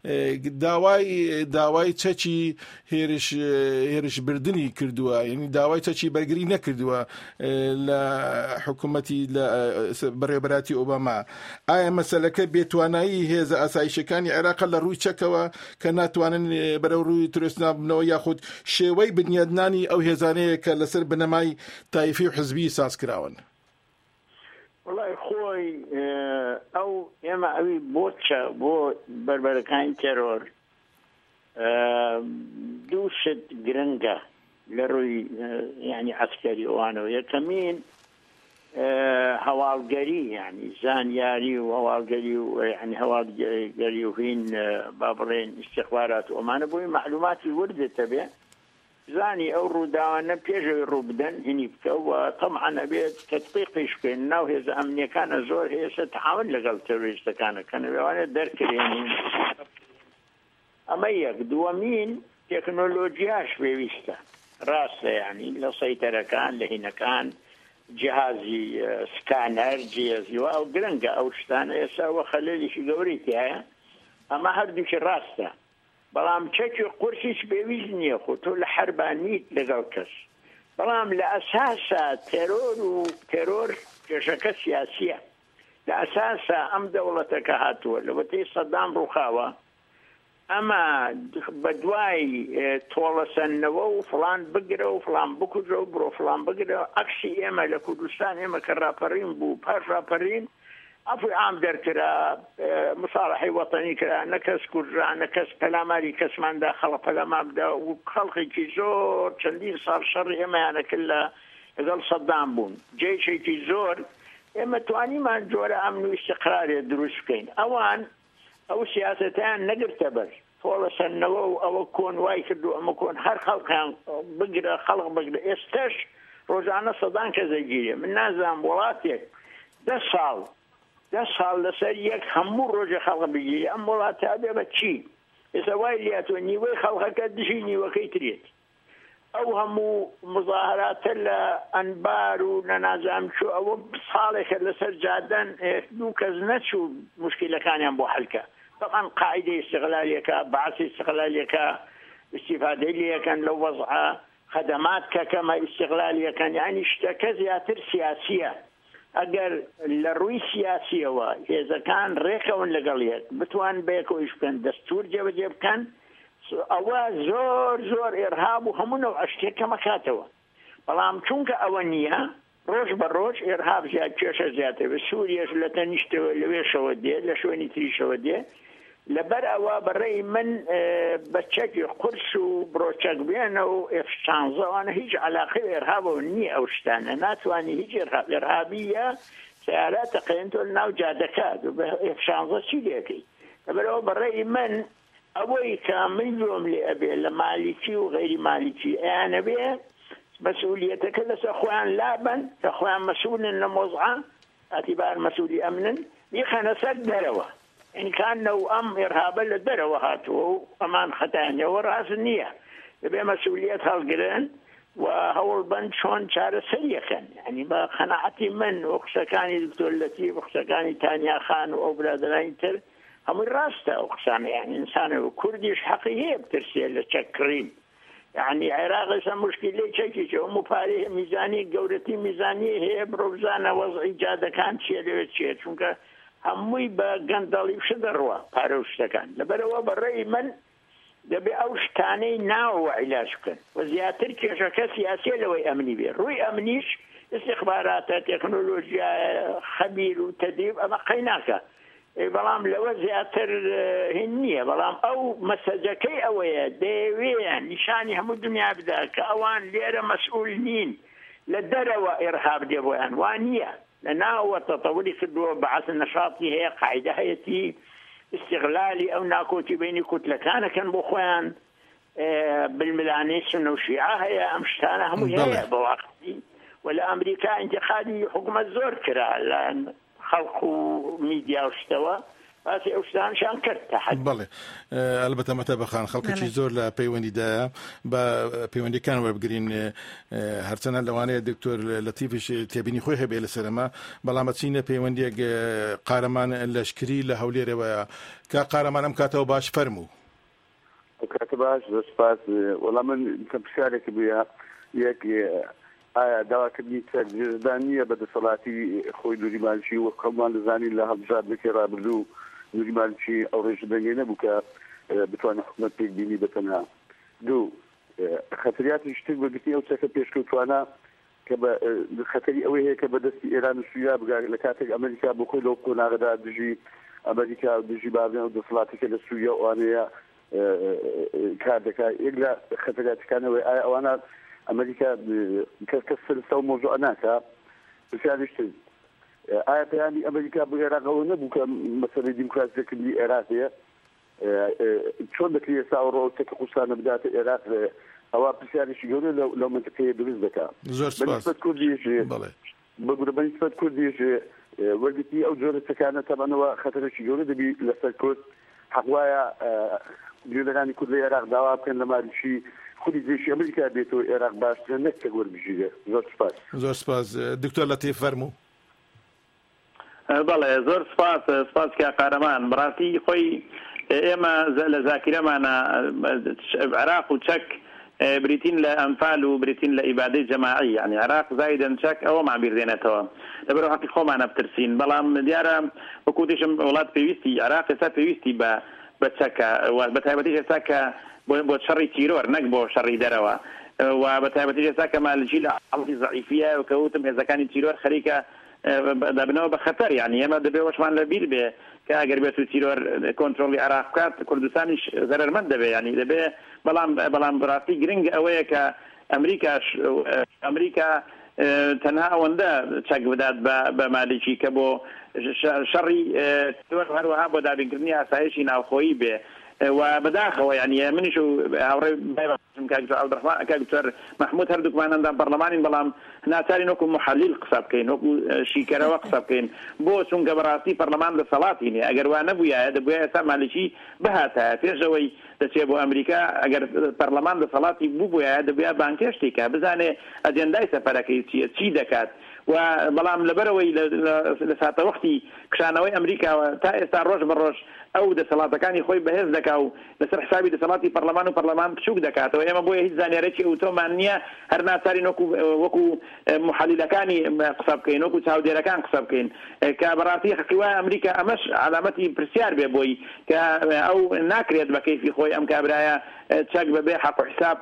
داوای چەکی هێرش بردننی کردووە، یعنی داوای چەکی بەرگری نەکردووە لە حکوومەتی لە بەڕێبەراتی ئۆباما. ئایا مەسەلەکە بێتوانایی هێزە ئاسایشەکانی عێراق لە ڕووی چەکەوە کە ناتوانن بەرەو ڕووی تروریستان بنەوە یاخود شێوەی بنیادنانی ئەو هێزانەیە کە لەسەر بنەمای تایفی و حزبی سازکراون؟ وڵای خۆی ئەو ئێمە ئەوی بۆچە بۆ بربەرەکانی تێرۆر دوو شت گرنگە لە ڕووی یعنی عسکەری ئەوانەوە. یەکەمین هەواڵگەری یعنی زانیاری و هەواڵگەری و یعنی هەواڵگەری و هین با بڵێن ئیستیخبارات ئەمانە بۆی معلوماتی وردێتە بێ زانی ئەو ڕووداوانە پێشەوەی ڕوو بدەن هینی بکە و تەمعەن ئەبێت تەطبیقیش بکەین. ناو هێزە ئەمنیەکانە زۆر هێزە تەعاون لەگەڵ تێڕۆریستەکانە کە نەوێوانێت دەرکرێنین. ئەمە یەک. دووەمین تێکنۆلۆژیاش پێویستە ڕاستە، یعنی لە سەیتەرەکان لە هینەکان جیهازی سکانەر جێزی و ئەو گرنگە ئەو شتانە ئێساوە خەلەلیشی گەورەی تایە. ئەمە هەردووکی ڕاستە، بەڵام چەکی قورسیش پێویست نییە خۆ تۆ لە حربانیت لەگەڵ کەس. بەڵام لە ئەساسە تێرۆر و تێرۆر کێشەکە سیاسیە. لە ئەساسە ئەم دەوڵەتەکە هاتووە لە وەتەی سەدام ڕووخاوە ئەمە بە دوای تۆڵەسەنەوە و فڵان بگرە و فڵان بکوژە و بڕۆ فڵان بگرە ئەکسی ئێمە لە کوردستان ئێمە کە ڕاپەڕین بوو پاش ڕاپەڕین ئەفی عام دەرکرا مصالحەی وەتەنی کرا نەکەس کوردرا نەکەس پەلاماری کەسماندا خەڵق پەلاما بدا و خەڵقێکی زۆر چەندین ساڵ شەڕی ئێمەیانەکرد لەگەڵ سەدام بوون جێشێکی زۆر ئێمە توانیمان جۆرە ئەمن و ئیستیقرارێ دروست بکەین. ئەوان ئەو سیاسەتیان نەگرتە بەر تۆڵەسەنەوە و ئەوە کۆن وای کردو ئەمە کۆن هەر خەڵقیان بگرە خەڵق بگرە. ئێستش ڕۆژانە سەدان کەسەگیرێ. من نازانم وڵاتێک 10 ساڵ لەسەر یەک هەموو ڕۆژە خەڵق بگیری ئەم وڵاتە بێ بە چی؟ ئێستا وای لاتوە نیوەی خەڵقەکە دژی نیوەکەی ترێت. ئەو هەموو مظاهراتە لە ئەنبار و لە نازانم چۆ ئەوە ساڵێکە لەسەر جادەن دوو کەس نەچوو مشکلەکانیان بۆ حەلکە. طبعا قاعدەی استقلالیەکە بەعسی استقلالیەکە استیفادەی لەکەن لەو وەزعە خەدەمات کە کەمە استقلالیەکەن یعنی شتەکە زیاتر سیاسیە. ئەگەر لە ڕووی سیاسیەوە هێزەکان ڕێکەون لەگەڵ یەک بتوان بەیەکەوەیش بکەن دەستور جێبەجێ بکەن ئەوە زۆر ئێرهاب و هەموو ئەشتێکە مەکاتەوە. بەڵام چونکە ئەوە نییە ڕۆژ بە ڕۆژ ئێرهاب زیاد کێشە زیاتر بە سووریەش لە تەنیشتەوە لەوێشەوە دێ لە شوێنی تریشەوە دێ. لەبەر ئەوە بەڕێی من بە چەکی قورس و بڕۆچەک بێنە و F-16وانە هیچ علاقەی ئێرهابەوە نییە. ئەو شتانە ناتوانانی هیچ ئێرهابیە سیارات تەقێنتۆ ناو جادەکات و بە F-16 چی لێکەی. لەبەرەوە بەڕێی من ئەوەی کە من لۆم لێ ئەبێ لە مالیکی و غیری مالیکی ئەیانە بێ مەسئولیەتەکە لەسەر خۆیان لابن کە خۆیان مەسئولن لە مۆزعە ئەتیبار مەسئولی ئەمنن بیخەنە سەر دەرەوە. ئینکانە و ئەم ئێرهابە لە دەرەوە هاتووە و ئەمان خەتانیەوە ڕاست نییە. دەبێ مەسئولیەت هەڵگرن و هەوڵ بن چۆن چارەسەریەکەن. یعنی بە قەناعەتی من و قسەکانی دکتۆر لەتیف و قسەکانی تانیا خان و ئەو برادرانی تر هەمووی ڕاستە ئەو قسانە. یعنی ئینسانە و کوردیش حەقی هەیە بترسێ لە چەککڕین. یعنی عێراق ئێستا مشکلەی چەکیچە ئەو پارەی میزانی گەورەتی میزانی هەیە بڕۆ بزانە وەزعی جادەکان چیە لەوێت چیە چونکە هەمووی بە گەندەڵی شە دەڕوە پارە و شتەکان. لەبەرەوە بەڕێی من دەبێ ئەو شتانەی ناوە عیلاج بکەن و زیاتر کێشەکە سیاسیە لەوەی ئەمنی بێ. ڕووی ئەمنیش استخباراتە تەکنۆلۆژیا خەبیر و تەدریب ئەمە قەیناکە. بەڵام لەوە زیاتر هین نییە. بەڵام ئەو مەسەجەکەی ئەوەیە دەیەوێ نیشانی هەموو دنیا بدا کە ئەوان لێرە مەسئول نین للدروا إرهاب ديبوان وانية لنا وتطوري في الدول بعث النشاطي هي قاعدة هيتي استغلالي أو ناكوتي بيني كتلة كان بخوان بالملانيس والشيعة هي أمشتانها هي بواقتي ولا أمريكا انتقادي حكومة زور كرا لأن خلقوا ميديا واستوى هاتي أوستان شان كرتا حد بله البته متابخان خلقی زور ل پیوندی دا با پیوندی کان وبگرین هرچند لوانه دکتور لطیفش تبینی خوی به السلامه بلامتسین پیوندی قهرمان لشکری لهولی رو که قهرمان ام کاتو باش فرمو كاتباش بس والله من كبشارك بها ياك دواكبني تجدانية بدا صلاتي خوي دوري مالشي وكمان زاني لها بجاد بكرا بردو دوري مالشي او ريش بنينا بكا بتواني حكمت بيك بيني بتنها دو خطريات اشتك بقتني او تاكا بيشكو توانا كبا خطري اوي هي كبا دستي ايران السوريا بقا لكاتك امريكا بكل لو كنا غدا دجي امريكا دجي بابنا ودو صلاتي كلا السوريا وانيا كادك إلا خطرات كانوا وأنا أمريكا كسر سو موضوع ناكا بس يعني شيء يعني أمريكا بغير قونا بوك مثلا ديمقراطية كلي إرادية شلون بدك يساوروا تكقصنا بداية العراق أو بس يعني شيء يقولوا لو منطقية برزدك بالنسبة كل شيء بقول بالنسبة كل شيء وقتي أو جورة كانت طبعا هو خطر شيء يقولوا دبي لسكوت حقوايا جولاني كل العراق دعوة كان لما شيء خودی زیشی امریکا بیتو عراق باش نکته گور بجیده زور سپاس دکتور لطیف فرمو بله زور سپاس که قهرمان براتی خوی اما لذاکره معنا عراق وتشك بريتين لأنفال وبريتين لإبادة جماعية يعني عراق زايدا تشك أو مع بيرديناتها لبرو حقيقة معنا بترسين بلام ديارة وكوديش ولاد بيوستي عراق يسا بيوستي بتشكا وبتهيبتيش يساكا بو شري تيرور نقبو شري دروا وبتهيبتيش يساكا مع الجيل عالتي ضعيفية وكوتم إذا كان تيرور خريكا دابنو بخطر يعني يما دبي وشمان لبيل به كاجر بيتو تيرور كنترول العراق كات كردستانيش زرر من دبي يعني دبي بلام براتي جرينج اوي امريكا تنها وندا تشك بدات بمالكي كبو شري تور هروها بو دابين كرني اسايشي ناو خوي به وبداخه يعني من شو عبد الرحمن كدكتور محمود هردوك معنا عند برلمان بلام هنا تاري نكون محلل قصاب كاين نكون شيكره وقصاب كاين بو سون قبراتي برلمان بالصلاه يعني اگر وانا بويا دبويا سمع لشي بهاتها في جوي تسيبو امريكا اگر برلمان بالصلاه بويا دبويا بانكشتيكا بزانه اجنداي سفركي تشي دكات وبلام لبروي لساعه وقتي كشانوي امريكا تا استاروش بروش او د صلاه كان يخوي بهز دكاو لسر حسابي د صلاه برلمان بشوك دكات ويما بو هي زانيرتي او تو مانيا هرنا تاري نوكو وكو محلل كان قصاب كاين وكو سعودي كان قصاب كاين كبراتي حقوا امريكا امش علامتي برسيار بيبوي او ناكريت بكيف يخوي ام كابرايا تشاك ببيع حق حساب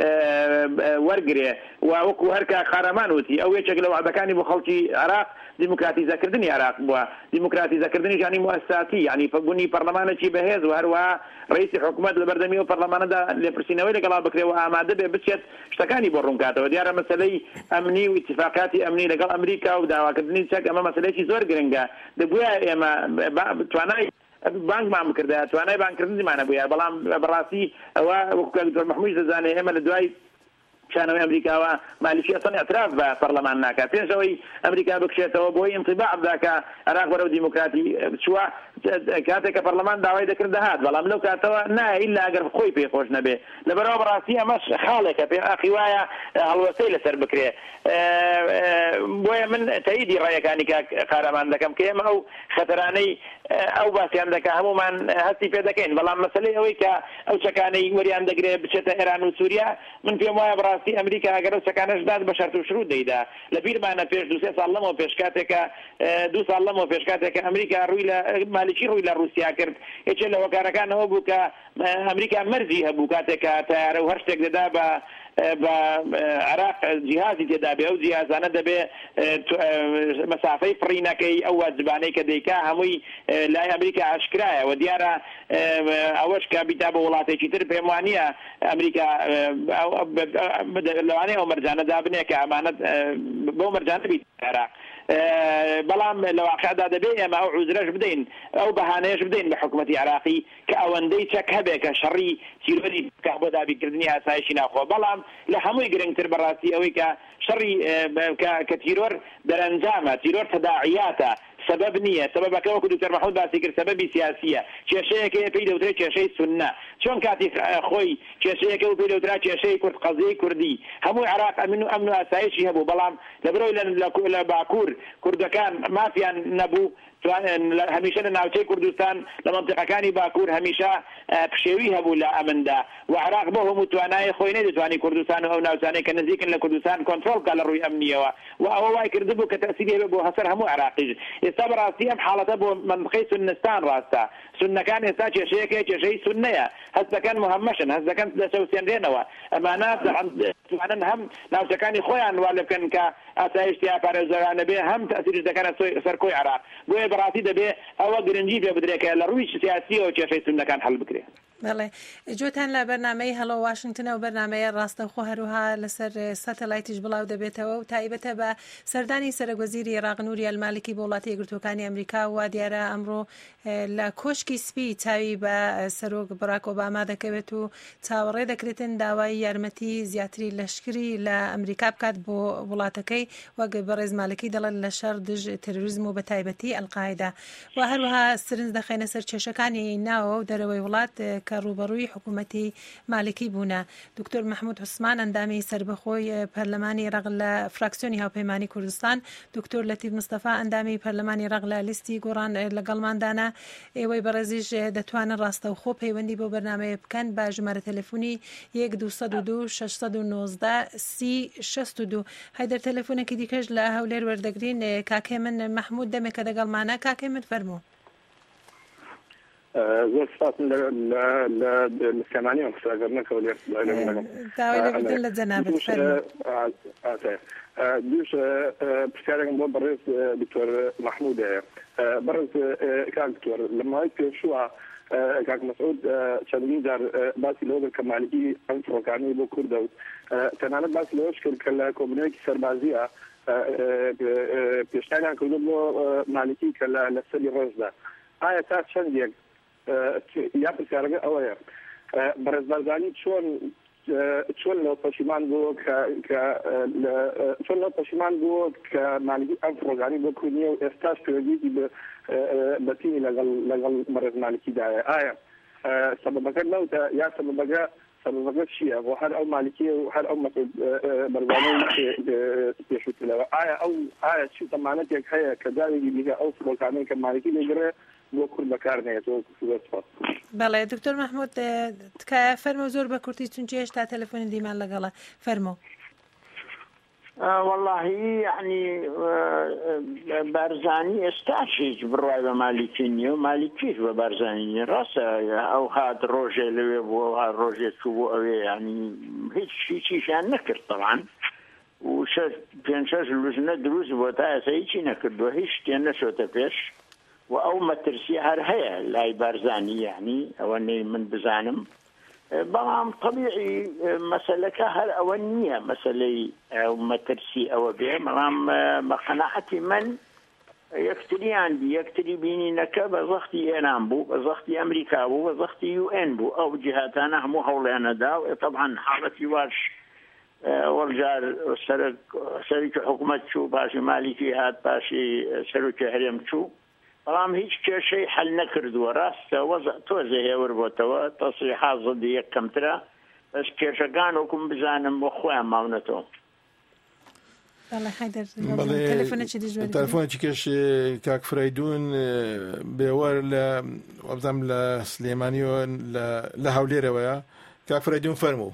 ورقري ووكو هركا خارمانوتي او يشكل لو عدكاني بخلطي عراق ديمقراطي ذكرتني عراق بوا ديمقراطي ذكرتني يعني مؤسساتي يعني فقوني برلمان شي بهز وهروا رئيس حكومه البردمي وبرلمان دا لبرسينوي لقلا بكري واماده بشت اشتكاني برونكاته وديار مسألة امني واتفاقاتي امني لقال امريكا ودعوا كدني شك اما مسألة شي زور جرينجا دبويا اما تواناي بانك ما مكرده تواناي بانك كردي معنا بويا بلام براسي وكدكتور محمود زاني اما لدواي كانوا امريكا وماليشيا صنع اعتراف ببرلمان ناكا تنسوي امريكا بكشته وبوي انطباع ذاك عراق ورو ديمقراطي شو كاتك برلمان دعوه ذكر دهات والله لو كاتوا نا الا اقرب خوي في خوش نبي لبرو براسيه مش خالك في اخي وايا الوسيله سر بكري بويا من تايدي رايك اني قهرمان دكم كيما او خطراني او بس عندك عموما هسي في ذاكين والله مساله ويك او شكاني وري عندك بشته ايران وسوريا من في مويه براسي امريكا اگر سكانش داد بشرط وشروط ديدا لبير معنا فيش دوسه سلمو فيشكاتك دو سلمو فيشكاتك امريكا رويلا مالشي رويلا روسيا كرت ايش لو كان هو بوكا امريكا مرزي بوكاتك تاع وهرشتك دابا بە عراق جیهازی تێدا بێ ئەو جیهازانە دەبێ مەسافەی فڕینەکەی ئەو واجبانەی کە دەیکا هەمووی لای ئەمریکا ئاشکرایە و دیارە ئەوەش کە بیتا بە وڵاتێکی تر پێم وانە ئەمریکا لەوانەیە ئەو مەرجانەدا بنێ کە ئەمانەت بۆ مەرجانە بیت عراق بەڵام لە واقعدا دەبێت ئێمە ئەو عوزرەش بدەین ئەو بەهانەیەش بدەین بە حکوومەتی عراقی کە ئەوەندەی چەک هەبێ کە شەڕی تیرۆری بۆ دابیکردنی ئاسایشی ناخۆ بەڵام لە هەمووی گرنگتر بەڕاستی ئەوەی کە شەڕی کە تیرۆر دەرەنجامە تیرۆر تەداعیاتە سبب نییە سببەکە وەکو دکتۆر مەحموود باسی کرد سببی سیاسیە کێشەیەکە پێی دەوترێت کێشەی سونە چۆن کاتی خۆی کێشەیەکە و پێی دەوترا کێشەی کورد قەزیەی کوردی هەمووی عراق ئەمن و ئاسایشی هەبوو بەڵام لەبەرەوەی لە باکوور کوردەکان مافیان نەبوو هەمیشە لە ناوچەی کوردستان لە منطقەکانی باکوور هەمیشە پشێوی هەبوو لە ئەمندا و عراق بۆ هەموو توانای خۆی نەدەتوانی کوردستان و ئەو ناوچانەی کە نزیکن لە کوردستان کۆنتڕۆڵ بکات لە ڕووی ئەمنیەوە و ئەوە وای کردبوو کە تەسیری هەبێ بۆ هەسەر هەموو عراقیش ئێستا بەڕاستی ئەم حاڵەتە بۆ منطقەی سونستان ڕاستە سونەکان ئێستا کێشەیەکە کێشەی سونەیە هەستەکان مهمەشن هەستەکان دەسەوسێنرێنەوە ئەمانە توانن هەم ناوچەکانی خۆیان وا لێ بکەن کە ئاسایشتیا پارێزەرانە بێ هەم تەسیریش دەکەنە سەر کۆی عراق بۆیە بەڕاستی دەبێ ئەوە گرنگی پێ بدرێت لە ڕووی سیاسیەوە کێشەی سونەکان هەڵ بکرێت. بەڵێ جوتان لە بەرنامەی هەڵۆ واشنگتنە و بەرنمەیە ڕاستەوخۆ هەروها لەسەر سەتەلایتیش بڵاو دەبێتەوە و تایبەتە بە سەردانی سەرۆکوەزیری عێراق نوری ئەلمالکی بۆ وڵاتی یەکگرتووەکانی ئەمریکا و دیارە ئەمڕۆ لە کۆشکی سپی چاوی بە سەرۆک باراک ئۆباما دەکەوێت و چاوەڕێ دەکرێتن داوای یارمەتی زیاتری لەشکری لە ئەمریکا بکات بۆ وڵاتەکەی وەک بەڕێز مالکی دەڵێت لە شەڕ دژ تەرۆریزم و بە تایبەتی ئەلقاعیدا و هەروەها سرنج دەخەینە سەر کێشەکانی ناوە و دەرەوەی وڵات کە ڕوبەڕووی حکوومەتی مالکی بوونە. دکتۆر مەحموود عوسمان ئەندامی سربەخۆی پەرلەمانی عێراق لە فراکسیۆنی هاوپەیمانی کوردستان دکتۆر لەتیف مستەفا ئەندامی پەرلەمانی عێراق لە لیستی گۆڕان لەگەڵماندانە ئێوەی بەڕێزیش دەتوانن ڕاستەوخۆ پەیوەندی بۆ بەرنامەیە بکەن بە ژمارە تەلەفۆنی 1202 619 3062 هەیدەر تەلەفۆنێکی دیکەش لە هەولێر وەردەگرین کاکێ من مەحموود دەمێکە دەگەڵمانە کاکێ من فەرموو. زۆر سپاس لە سلێمانیەوە قسەگەر نەکەوت داوای لێبوردن لە جەنابەت فەرموو. دووش پرسیارێکم بۆ بەڕێز دکتۆر مەحموود هەیە بەڕێز کاک دکتۆر لە ماوەی پێشووە کاک مەسعود چەندین جار باسی لەوە کە مالکی ئەم فڕۆکانی بۆ کوردە و تەنانەت باسی لەوەش کرد کە لە کۆمپانیایەکی سەربازیە پێشنیاریان کردو بۆ مالکی کە لە سەری ڕۆژدا ئایا تا چەندێک یا پرسیارەکە ئەوەیە بەڕێز بارزانی چۆن لەو پەشیمان بووە کە مالکی ئەم فڕۆکانی بۆ کوردنیە و ئێستاش پێوەجێکی بەتینی لەگەڵ بەڕێز مالکیدایە ئایا سەبەبەکە نەوتە یا سەبەبەکە چییە بۆ هەر ئەو مالکی و هەر ئەو بەرزانەی پێشووترەوە ئایا چی تەمانەتێک هەیە کە داوێکی دیکە ئەو فڕۆکانەی کە مالکی لێگرێ بۆ کورد بەکارنێتەوە. بەڵێ دکتۆر مەحموود تکایە فەرمۆ زۆر بە کورتی چونچە هێشتا تەلەفۆنی دیمان لەگەڵە فەرمۆ. والله يعني بارزاني استاشيج بروي بمالكي نيو مالكيش ببارزاني راسا او هاد روجي لوي بو هاد روجي شو يعني هيك شيء شان نكر طبعا وش بينشاش اللجنه دروس بوتا سيتي نكر دو هيش تنشو تفيش واو ما ترسي هر هي لاي بارزاني يعني او اني من بزانم بلام طبيعي مسألة هر أولية مسألة أو مترسي أو بيه بلام بقناعتي من يكتري عندي يكتري بيني نكا بزختي إيران بو بزختي أمريكا بو بزختي UN بو أو جهاتنا هم حولنا دا طبعا حالتي واش والجار سرك حكومة شو باشي مالكي هات باشي سرك هرم شو بەڵام هیچ کێشەی حل نەکردووە ڕاستە وەزع تۆزە هێوربۆتەوە تەسریحات زەدی یەک کەمترە بەس کێشەکان وەکوم بزانم بۆ خۆیان ماونەتەوە. تەلەفۆنێکی کەش کاک فرەیدون بێوەر لە سلێمانیەوە لە هەولێرەوەیە کاک فرەیدون فەرموو.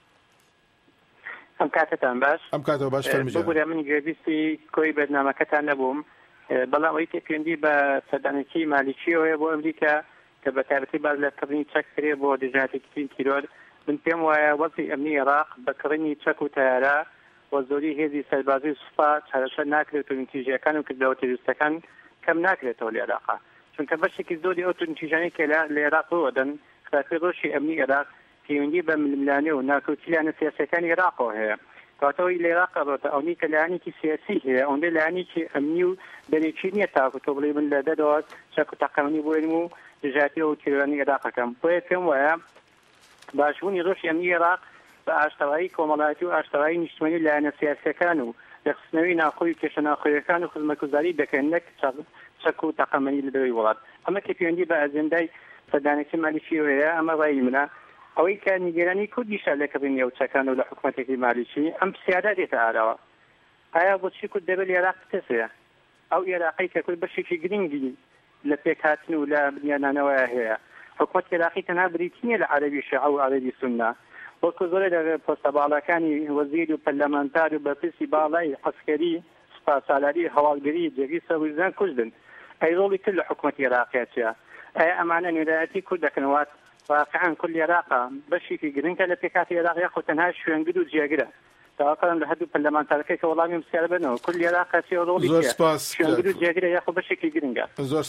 ئەم کاتتان باش ئەم کاتەوە باش فەرموو. بۆ من گوێبیستی کۆی بەرنامەکەتان نەبووم بەڵام ئەوی پێویستی بە سەردانێکی مالیکیەوەیە بۆ ئەمریکا کە بە تایبەتی باز لە کڕنی چەک کرێ بۆ دژاتێکی تیرۆر من پێم وایە وەزی ئەمنی عێراق بەکڕینی چەک و تەیارە و زۆری هێزی سەربازی سوپا چارەسەر ناکرێت و نتیجەکان و کردەوە تێویستەکان کەم ناکرێتەوە لە عێراقا چونکە بەشێکی زۆری ئەو نتیجانەی کە لە عێراق ڕۆدەن خراپی ڕۆژی ئەمنی عێراق پەیوەندی بە ململانێ و ناکەوتیلانە سیاسەکانی عێراقەوە هەیە کاتەوەی لە عێراق ڕۆتە ئەوەی کە لایەنێکی سیاسی هەیە ئەوەندە لایەنێکی ئەمنی و دەرێکی نییە تاکو تۆ بڵێ من لە دەرەوە چەک و تەقەمەنی بۆێنم و دژاتی و تێوانی عێراقەکەم بۆیە پێم وایە باشبوونی ڕۆژی ئەمنی عێراق بە ئاشتەوایی کۆمەڵایەتی و ئاشتەوایی نیشتمانی لایەنە سیاسیەکان و لەخستنەوەی ناخۆی کێشە ناخۆیەکان و خزمەتگوزاری دەکەن نەک چەک و تەقەمەنی لە دەوری وڵات ئەمە کە پەیوەندی بە ئەجەندای سەردانێکی مالیکی هەیە ئەمە ڕای منە ئەوەی کە نیگەرانی کوردیشە لە کڕینی ئەو چەکان و لە حکوومەتێکی مالیکی ئەم پرسیارە دێتە ئاراوە ئایا بۆچی کورد دەبێت لە عێراق بتەسێ ئەو عێراقی کە کورد بەشێکی گرنگی لە پێکهاتن و لە بنیانانەوەیە هەیە حکوومەت عێراقی تەنها بریتی نییە لە عەرەبی شیعە و عەرەبی سوننا بۆکو زۆرە لە پۆستە باڵەکانی وەزیر و پەرلەمانتار و بەرپرسی باڵای عەسکەری سوپا سالاری هەواڵگەری جێگی سەرۆکزان کوردن ئەی ڕۆڵی کرد لە حکوومەتی عێراقیە چییە ئایا ئەمانە نوێنەرەتی کورد دەکەنەوە واقعا كل عراق بشي جرينكا لبيكات العراق ياخذ تنهاش شو ينقدوا جياجرة تواصلا لهدو برلمان تركيك والله مسير بينه كل عراق سي رولي زور سباس شو ينقدوا جياجرة ياخذ بشي جرينكا زور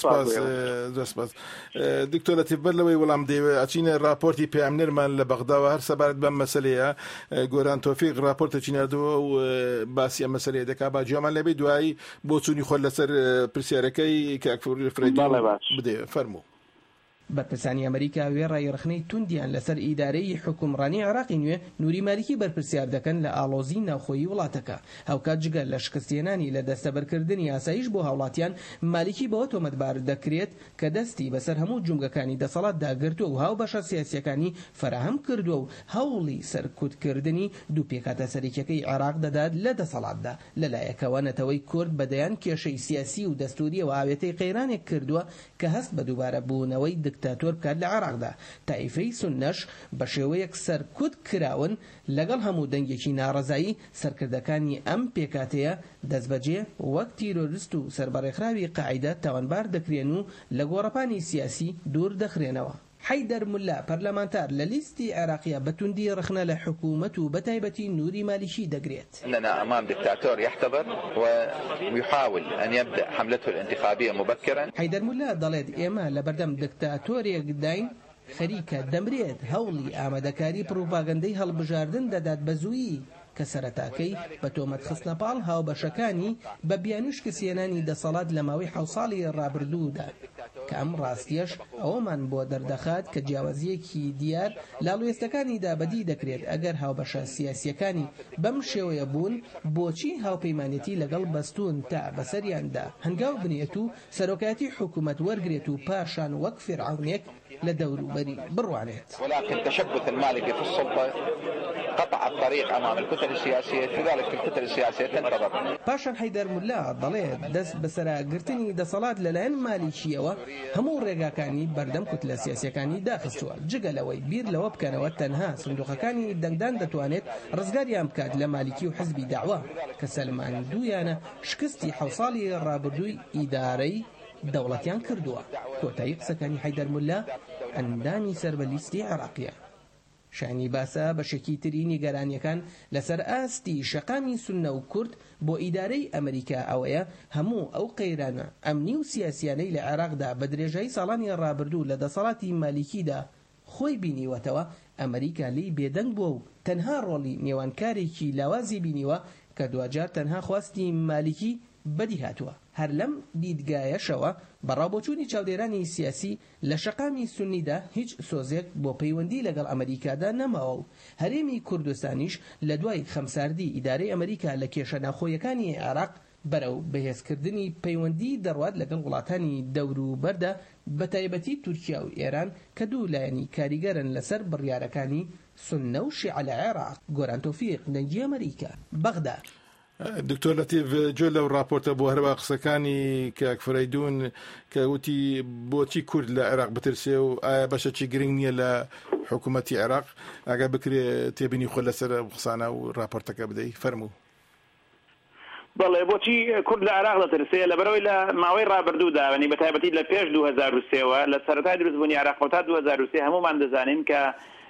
سباس دكتور لطيف بلوي والله دي اتشينا رابورتي بي امنر من لبغداد وهر سبارت بم مسألة جوران توفيق رابورت اتشينا دو وباسيا مسألة دكا با جمال لبي دواي بوتوني خلصر برسياركي كاكفور فريدو بدي فرمو بەرپرسانی ئەمریکا وێ ڕایڕخنەی توندیان لەسەر ئیدارەی حکومڕانی عێراقی نوێ نوری مالیکی بەرپرسیار دەکەن لە ئاڵۆزی ناوخۆیی وڵاتەکە هەوکات جگەل لە شکستێنانی لە دەستەبەرکردنی یاساییش بۆ هاوڵاتیان مالیکی بەوە تۆمەتبار دەکرێت کە دەستی بەسەر هەموو جومگەکانی دەسەڵات داگرتووە و هاو بەشە سیاسیەکانی فراهم کردووە و هەوڵی سەرکوتکردنی دوو پێکاتە سەرکیەکەی عێراق دەدات لە دەسەڵاتدا لەلایەکەوە نەتەوەی کورد بەدەیان کێشەی سیاسی و دەستوریە و ئاوێتەی قەیرانێک کردووە کە هەست بە دووبارە بوونەوەی دکتاتۆر بکات لە عێراقدا تایفەی سوننەش بە شێوەیەک سەرکوت کراون لەگەڵ هەموو دەنگێکی ناڕەزایی سەرکردەکانی ئەم پێکاتەیە دەستبەجێ وەک تیرۆریست و سەربەڕێکراوی قاعیدە تاوانبار دەکرێن و لە گۆڕەپانی سیاسی دوور دەخرێنەوە حيدر ملا برلمانتار لليستي عراقية بتندي رخنا لحكومة وبتايبتي نوري ماليشي دقريت أننا أمام دكتاتور يحتضر ويحاول أن يبدأ حملته الانتخابية مبكرا حيدر ملا ضليد إيما لبردم دكتاتور يقداين خەریکە دەمرێت هەوڵی ئامادەکاری پروپاگەندەی هەڵبژاردن دەدات بە زوویی کە سەرەتاکەی بە تۆمەت خستنە پاڵ هاوبەشەکانی بە بیانوش کەسیێنانی دەسەڵات لە ماوەی 7 ساڵی ڕابردوودا کە ئەم ڕاستیەش ئەوەمان بۆ دەردەخات کە جیاوازیەکی دیار لاڵوێستەکانیدا بەدی دەکرێت ئەگەر هاوبەشە سیاسیەکانی بەم شێوەیە بوون بۆچی هاوپەیمانێتی لەگەڵ بەستون تا بەسەریاندا هەنگاو بنێت و سەرۆکایەتی حکوومەت وەرگرێت و پاشان وەک فیرعەونێک لدوروبري بروانيت ولكن تشبث المالكي في السلطة قطع الطريق أمام الكتل السياسية لذلك الكتل السياسية تنتظر باشا حيدر ملا ضليت دس بسرا قرتني دصلات للعين ماليشية همو رقاكاني بردم كتلة سياسية كاني داخل سؤال جقلوي بير لوب كانوا تنها صندوق كاني دندان دتوانيت رزقاري أمكاد لمالكي وحزبي دعوة كسلمان دويانا شكستي حوصالي الرابردوي إداري دولتيان كردوا كوتاي قسەکانی حەیدەر مولا ئەندامی سەربەلیستی عێراقیە شانی باسا بەشێکی تری نیگەرانیەکان لەسەر ئاستی شەقامی سوننە و کورد بۆ ئیدارەی ئەمریکا ئەوەیە هەموو ئەو قەیرانە ئەمنی و سیاسیانەی لە عێراقدا بە درێژەی ساڵانی ڕابردوو لە دەسەڵاتی مالیکیدا خۆی بینیوەتەوە ئەمریکا لی بێدەنگ بووە و تەنها ڕۆڵی نێوانکارێکی لاوازی بینیوە کە دوجار تەنها خواستی مالیکی بەدی هاتووە هەر لەم دیدگایەشەوە بەڕابۆچوونی چاودێرانی سیاسی لە شەقامی سوننیدا هیچ سۆزێک بۆ پەیوەندی لەگەڵ ئەمریکادا نەماوە و هەرێمی کوردستانیش لە دوای خەمساردی ئیدارەی ئەمریکا لە کێشە ناخۆیەکانی عێراق بەرەو بەهێزکردنی پەیوەندی دەڕوات لەگەڵ وڵاتانی دەوروبەردا بەتایبەتی تورکیا و ئێران کە دوو لایەنی کاریگەرن لەسەر بڕیارەکانی سوننە و شیعە لە عێراق گۆران تۆفیق دەنگی ئەمریکا بەغداد دکتۆر لەتیف جۆ لەو راپۆرتە بۆ هەروە قسەکانی کاک فەرەیدون کە وتی بۆچی کورد لە عێراق بترسێ و ئایا بەشەکی گرنگ نییە لە حکوومەتی عێراق ئەگە بکرێ تێبینی خۆ لەسەر قسانە و راپۆرتەکە بدەی فەرموو بەڵێ بۆچی کورد لە عێراق دەترسێ لەبەرەوەی لە ماوەی ڕابردوودا وەنی بەتایبەتی لە پێش 2023ەوە لە سەرەتای دروستبوونی عێراق تا 2023 هەمومان دەزانین کە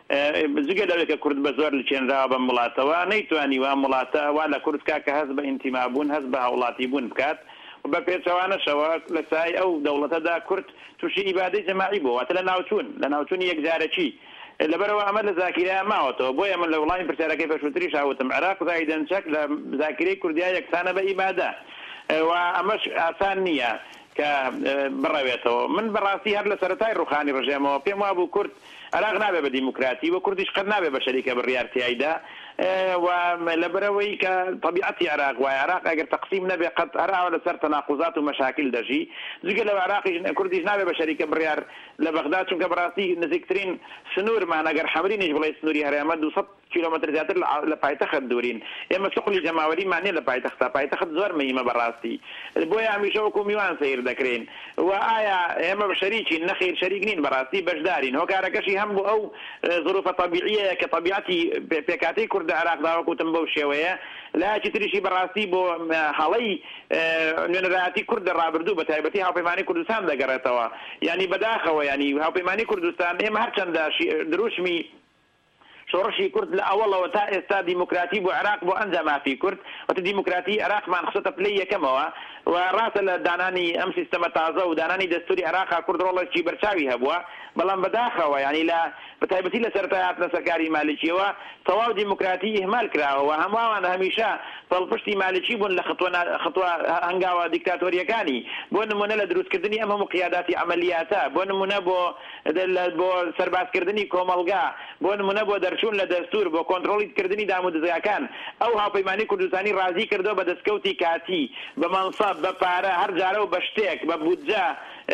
جگە لەوێکە کورد بە زۆر لچێنراوە بە وڵاتەوە نەیتوانی وا وڵاتە وا لە کوردکا کە هەست بە ئینتیما بوون هەست بە هاوڵاتی بوون بکات بە پێچەوانەشەوە لە سای ئەو دەوڵەتەدا کورد تووشی ئیبادەی جەماعی بوو واتە لە ناوچوونی یەکجارەکی لەبەرەوە ئەمە لە زاکیرا ماوەتەوە بۆیە من لە وڵامی پرسیارەکەی پێشووتریش هاوتم عێراق زایدەنچەک لە زاکیرەی کوردیا یەکسانە بە ئیبادە و ئەمەش ئاسان نییە کە بڕەوێتەوە من بەڕاستی هەر لە سەرەتای ڕوخانی ڕژێمەوە پێم وابوو کورد عێراق نابێ بە دیموکراتی و کوردیش قەت نابێ بە شەریکە بڕیارتیایدا و لەبەرەوەی کە طبیعەتی عێراق وایە عێراق ئەگەر تەقسیم نەبێ قەت هەراوە لەسەر تەناقوزات و مەشاکل دەژی جگە لەو عێراقیش کوردیش نابێ بە شەریکە بڕیار لە بەغداد چونکە بەڕاستی نزیکترین سنوورمان ئەگەر حەمرینیش بڵێ سنووری هەرێمە 200 کیلومتر زیاتر لە پایتەخت دوورین ئێمە سوقلی جەماوەریمان نیە لە پایتەخت زۆر مەهمە بەڕاستی بۆیە هەمیشە وەکو میوان سەیر دەکرێن و ئایا ئێمە بە شەریکین نەخیر شەریک نین بەڕاستی بەشدارین هۆکارەکەشی هەم بۆ ئەو ظروفە طبیعیە کە طبیعەتی پێکاتی کورد عێراق داوەکوتم بەو شێوەیە لایەکی تریشی بەڕاستی بۆ هەڵەی نوێنەرایەتی کورد ڕابردوو بە تایبەتی هاوپەیمانی کوردستان دەگەڕێتەوە یعنی بەداخەوە ینی هاوپەیمانی کوردستان ئێمە هەرچەندە دروشمی شۆڕشی کورد لە ئەوڵەوە تا ئێستا دیموکراتی بۆ عێراق بۆ ئەنجا مافی کورد وەتە دیموکراتی عێراقمان خستە پلەی یەکەمەوە و ڕاستە لە دانانی ئەم سیستەمە تازە و دانانی دەستوری عێراقا کورد ڕۆڵێکی بەرچاوی هەبووە بەڵام بەداخەوە ینی لە بەتایبەتی لە سەرەتای هاتنە سەرکاری مالکیەوە تەواو دیموکراتی ئیهمال کراوە هەمووان هەمیشە پەڵپشتی مالکی بوون لە خطوە هەنگاوە دیکتاتۆریەکانی بۆ نمونە لە دروستکردنی ئەم هەموو قیاداتی عملیاتە بۆ نمونە بۆ سەربازکردنی کۆمەڵگا بۆ نمونە بۆ دەرچوون لە دەستور بۆ کۆنتڕۆلیکردنی دامودزیاکان ئەو هاوپەیمانی کوردستانی ڕازی کردەوە بە دەستکەوتی کاتی بە مەنسەب بە پارە هەر جارە و بە شتێک بە بودجە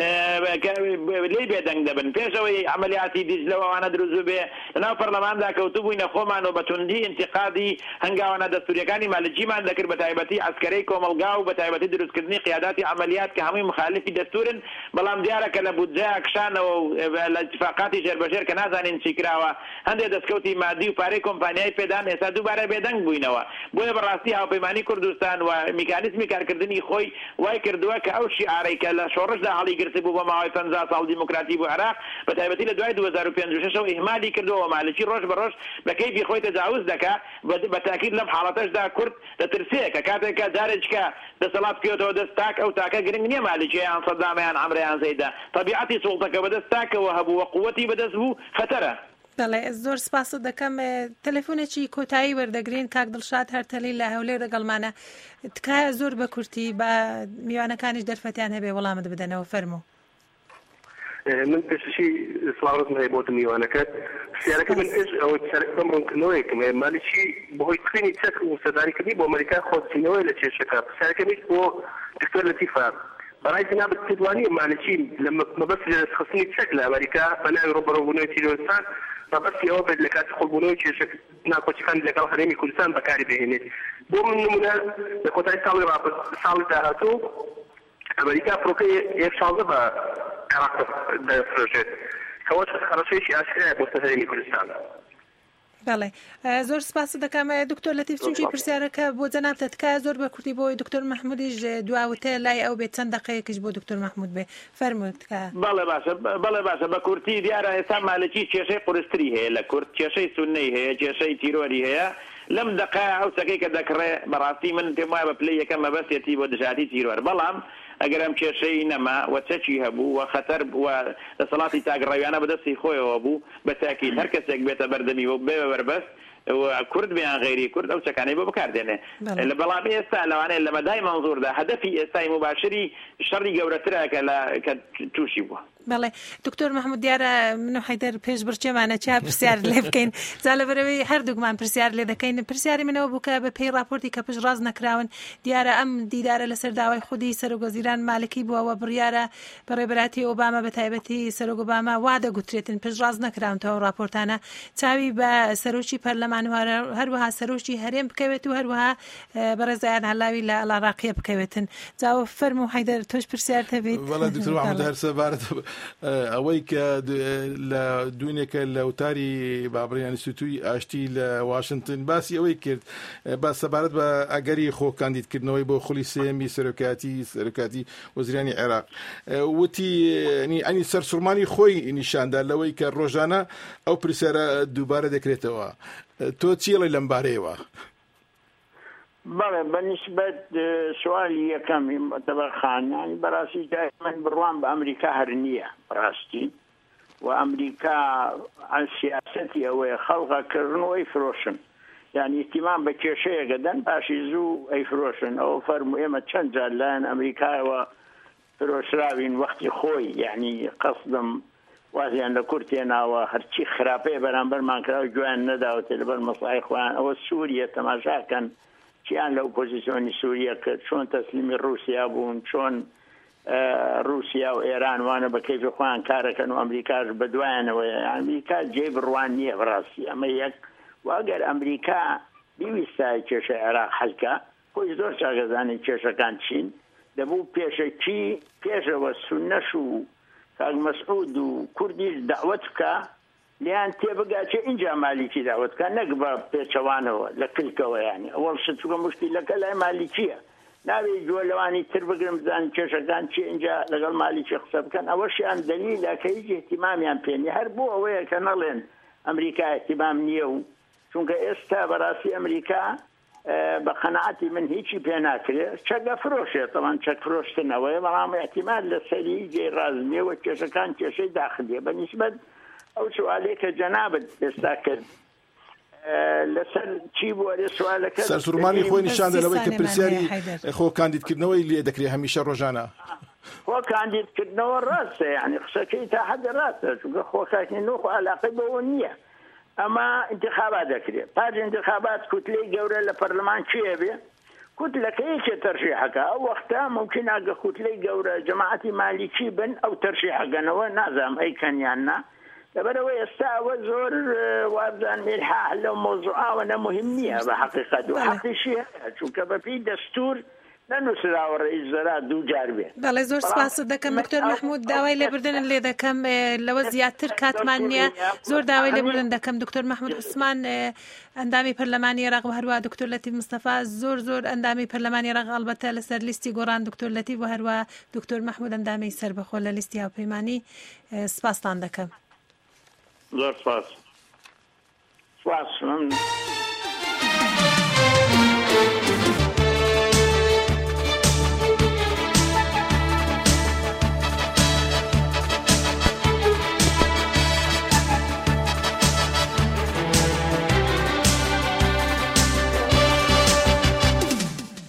لێ بێدەنگ دەبن پێشەوەی عملیاتی دیجلەوەوانە دروست بێ لەناو پەرلەماندا کەوتو بووینە خۆمان و بە توندی انتقادی هەنگاوانە دەستوریەکانی مالکیمان دەکرد بە تایبەتی عسکەرەی کۆمەڵگا و بە تایبەتی دروستکردنی قیاداتی عملیات کە هەمووی مخالفی دەستورن بەڵام دیارە کە لە بودجە کشانەوە و لە اتفاقاتی ژێربەژێر کە نازانین چی کراوە هەندێک دەستکەوتی مادی و پارەی کۆمپانیای پێدان ئێستا دووبارە بێدەنگ بووینەوە بۆیە بەڕاستی هاوپەیمانی کوردستان و میکانیزمی کارکردنی خۆی وای کردووە کە ئەو شیعارەی کە لە شۆڕشدا هەڵیگرت بوو بە ماوەی 50 ساڵ دیموکراتی بۆ عێراق بە تایبەتی لە دوای 2056 ئیهمالی کردەوە مالکی ڕۆژ بە ڕۆژ بە کەیفی خۆی تەجاوز دەکات بە تاکید لەم حاڵەتەشدا کورد دەترسێ کە کاتێکە جارێککە دەسەڵات بکەوتەوە دەست تاک ئەو تاکە گرنگ نییە مالکییان سەدامەیان عەمرەیان زەیدە طبیعەتی سوڵتەکە بەدەست تاکەوە هەبوو وە قووەتی بەدەست بوو خەتەرە بەڵێ زۆر سپاس دەکەم تەلەفۆنێکی کۆتایی وەردەگرین کاک دڵشاد هەرتەلی لە هەولێر لەگەڵمانە تکایە زۆر بە کورتی بە میوانەکانیش دەرفەتیان هەبێ وەڵامت بدەنەوە فەرموو من پێششی سڵاوت هەیە بۆ میوانەکەت پرسیارەکە من پێش ئەوەی پرسیارەکەم ڕوونکردنەوەیەکم مالکی بەهۆی کڕینی چەک و سەرداریکردنی بۆ ئەمریکا خۆچینەوەی لە کێشەکە پرسیارەکەمیش بۆ دکتۆر لەتیفە بەڕای جنابەت پێدوانی مالکی لە مەبەست خستنی چەک لە ئەمریکا بەناوی ڕۆبەڕۆبوونەوەی تیرۆرستان مەبەستی ئەوە بێت لە کاتی خۆڵبوونەوەی کێشە ناکۆچەکان لەگەڵ هەرێمی کوردستان بەکاری بهێنێت بۆ من نمونە لە کۆتایی ساڵی داهاتوو ئەمریکا فڕۆکەی F-16 بە عێراق دەفرۆشێت کەەوە خەڕەشەیەکی ئاشکرایە بۆ هەرێمی کوردستان بەڵێ زۆر سپاس دەکەم دکتۆر لەتیف چونکی پرسیارەکە بۆ جەنابتە تکایە زۆر بە کورتی بۆی دکتۆر محمودیش دواوتە لای ئەو بێت چەند دقەیەکیش بۆ دکتۆر محمود بێ فەرمووت کە بەڵێ باشە بە کورتی دیارە ئێستا مالکی کێشەی قورستری هەیە لە کورد کێشەی سونەی هەیە کێشەی تیرۆری هەیە لەم دقا ئەو سەکەی کە دەکڕێ بەڕاستی من پێم وایە بە پلەی یەکەم مەبەستێتی بۆ دژاتی تیرۆر بەڵام ئەگەر ئەم کێشەی نەما وە چەکی هەبوو وە خەتەر وە دەسەڵاتی تاگڕەویانە بەدەستی خۆیەوە بوو بە تاکید هەر کەسێک بێتە بەردەمی و بێ بەربەست کورد بیان غیری کورد ئەو چەکانەی بۆ بەکاردێنێ لە بەڵام ئێستا لەوانەیە لە مەدای مەنزووردا هەدەفی ئێستای مباشری شەڕی گەورەترە کە تووشی بووە بەڵێ دکتۆر محمود دیارە من و حەیدەر پێش بڕچێمانە چا پرسیار لێ بکەین جا لەبەرەوەی هەردووکمان پرسیار لێ دەکەین پرسیاری منەوە بوو کە بە پێی راپۆرتی کە پشت ڕاست نەکراون دیارە ئەم دیدارە لەسەر داوای خودی سەرۆکوەزیران مالکی بووەوە بڕیارە بەڕێبەراتی ئۆباما بە تایبەتی سەرۆک ئۆباما وا دەگوترێتن پشت ڕاست نەکراونەوە راپۆرتانە چاوی بە سەرۆکی پەرلەمان و هەروەها سەرۆکی هەرێم بکەوێت و هەروەها بەڕێزایان هەلاوی لە عێراقیە بکەوێتن جاوە فەرموو حەیدەر تۆش پرسیار هەبێت وەڵا دکتۆر محمود هەر سەبارەت ئەوەی کە لە دوونێکە لە وتاری بابڕیانی سوتوی ئاشتی لە واشنگتن باسی ئەوەی کرد با سەبارەت بە ئەگەری خۆکاندیدکردنەوەی بۆ خولی سێمی سەرۆکاتی وەزیرانی عێراق وتی ئەنی سەرسوڕمانی خۆی نیشاندا لەوەی کە ڕۆژانە ئەو پرسیارە دووبارە دەکرێتەوە. تۆ چیڵی لەم بارەیەوە؟ بەڵێ بەنسبەت سوالی یەکەمی مەتەبەر خانانی بەڕاستی من بڕوان بە ئەمریکا هەر نییە ڕاستی و ئەمریکا سیاسەتی ئەوەیە خەڵقەکردنەوەی فرۆشن یعنی احتیمام بە کێشەیەکە دەن پاشی زوو ئەی فرۆشن ئەوە فەرمو ئێمە چەند جار لایەن ئەمریکایەوە فرۆشراوین وەختی خۆی یعنی قەسدم وازیان لە کورد تێناوە هەرچی خراپەیە بەرامبەرمان کراوە گویان نەداوەتێ لەبەر مەسڵای خۆیان ئەوە سووریە تەماشاکەن چیان لە ئۆپۆزیسیۆنی سووریە کرد چۆن تەسلیمی رووسیا بوون چۆن رووسیا و ئێران وانە بە کەیفی خۆیان کارەکەن و ئەمریکاش بەدوایانەوەی ئەمریکا جێ بڕوان نییە بەڕاستی ئەمە یەک واگەر ئەمریکا بیویستای کێشە عێراق حەلکە خۆی زۆر چاگەزانی کێشەکان چین دەبوو پێشەکی پێشەوە سونەش و کاک مەسعود و کوردیش داوت بکە لیان تێبگاچێ اینجا مالیکی داوتکە نەک بە پێچەوانەوە لە کلکەوە یانی ئەوەڵ شتوکە مشکلەکە لای مالیکیە ناوێ جوە لەوانی تر بگرم بزانین کێشەکان چی اینجا لەگەڵ مالیکی قسە بکەن ئەوەشیان دلیلە کە هیچ احتیمامیان پێنی هەر بۆ ئەوەیە کە نەڵێن ئەمریکا احتیمام نییە و چونکە ئێستا بەڕاستی ئەمریکا بە قەنەعەتی من هیچی پێ ناکرێت چەکە فرۆشێت تەوان چەک فرۆشتنەوەی بەڵام احتیمال لەسەری جێی ڕازمیەوە کێشەکان کێشەی داخلیە بەنسبەت ئەو سوالەیە کە جەنابەت ئێستا کرد لەسەر چی بووە لێ سوالەکە سەرسوڕمانی خۆی نیشاندا لەوەی کە پرسیاری خۆکاندیدکردنەوەی لێ دەکرێت هەمیشە ڕۆژانە خۆکاندیدکردنەوە ڕاستە یعنی قسەکەی تا حەدە ڕاستە چونکە خۆکاندنەوە خۆ عەلاقەی بەوە نییە ئەمە انتخابات دەکرێت پاش انتخابات کوتلەی گەورە لە پەرلەمان چیە بێ کوتلەکەیەکێ تەرشیحەکە ئەو وەختە ممکن ئەگە کوتلەی گەورە جەماعەتی مالیکی بن ئەو تەرشیحەکەنەوە نازام ئەیکەنیان نا لەبەرەوە ئێستا ئەوە زۆر وابزان مێرحا لەو مۆزوعاوەنە مهم نییە بە حەقیقەت و حەقیشی هەیە چونکە بەپێی دەستور نەنووسراوە ڕئیس وەزارا دوو جار بێ. بەڵێ زۆر سپاس دەکەم دکتۆر محمود داوای لێبردن لێ دەکەم لەوە زیاتر کاتمان نییە زۆر داوای لێبردن دەکەم دکتۆر محمود عوسمان ئەندامی پەرلەمانی عێراق و هەروە دکتۆر لەتیف مستەفا زۆر ئەندامی پەرلەمانی عێراق ئەڵبەتە لەسەر لیستی گۆڕان دکتۆر لەتیف و هەروە دکتۆر محمود ئەندامی سەربەخۆ لە لیستی هاوپەیمانی سپاستان دەکەم. زۆر سپاس.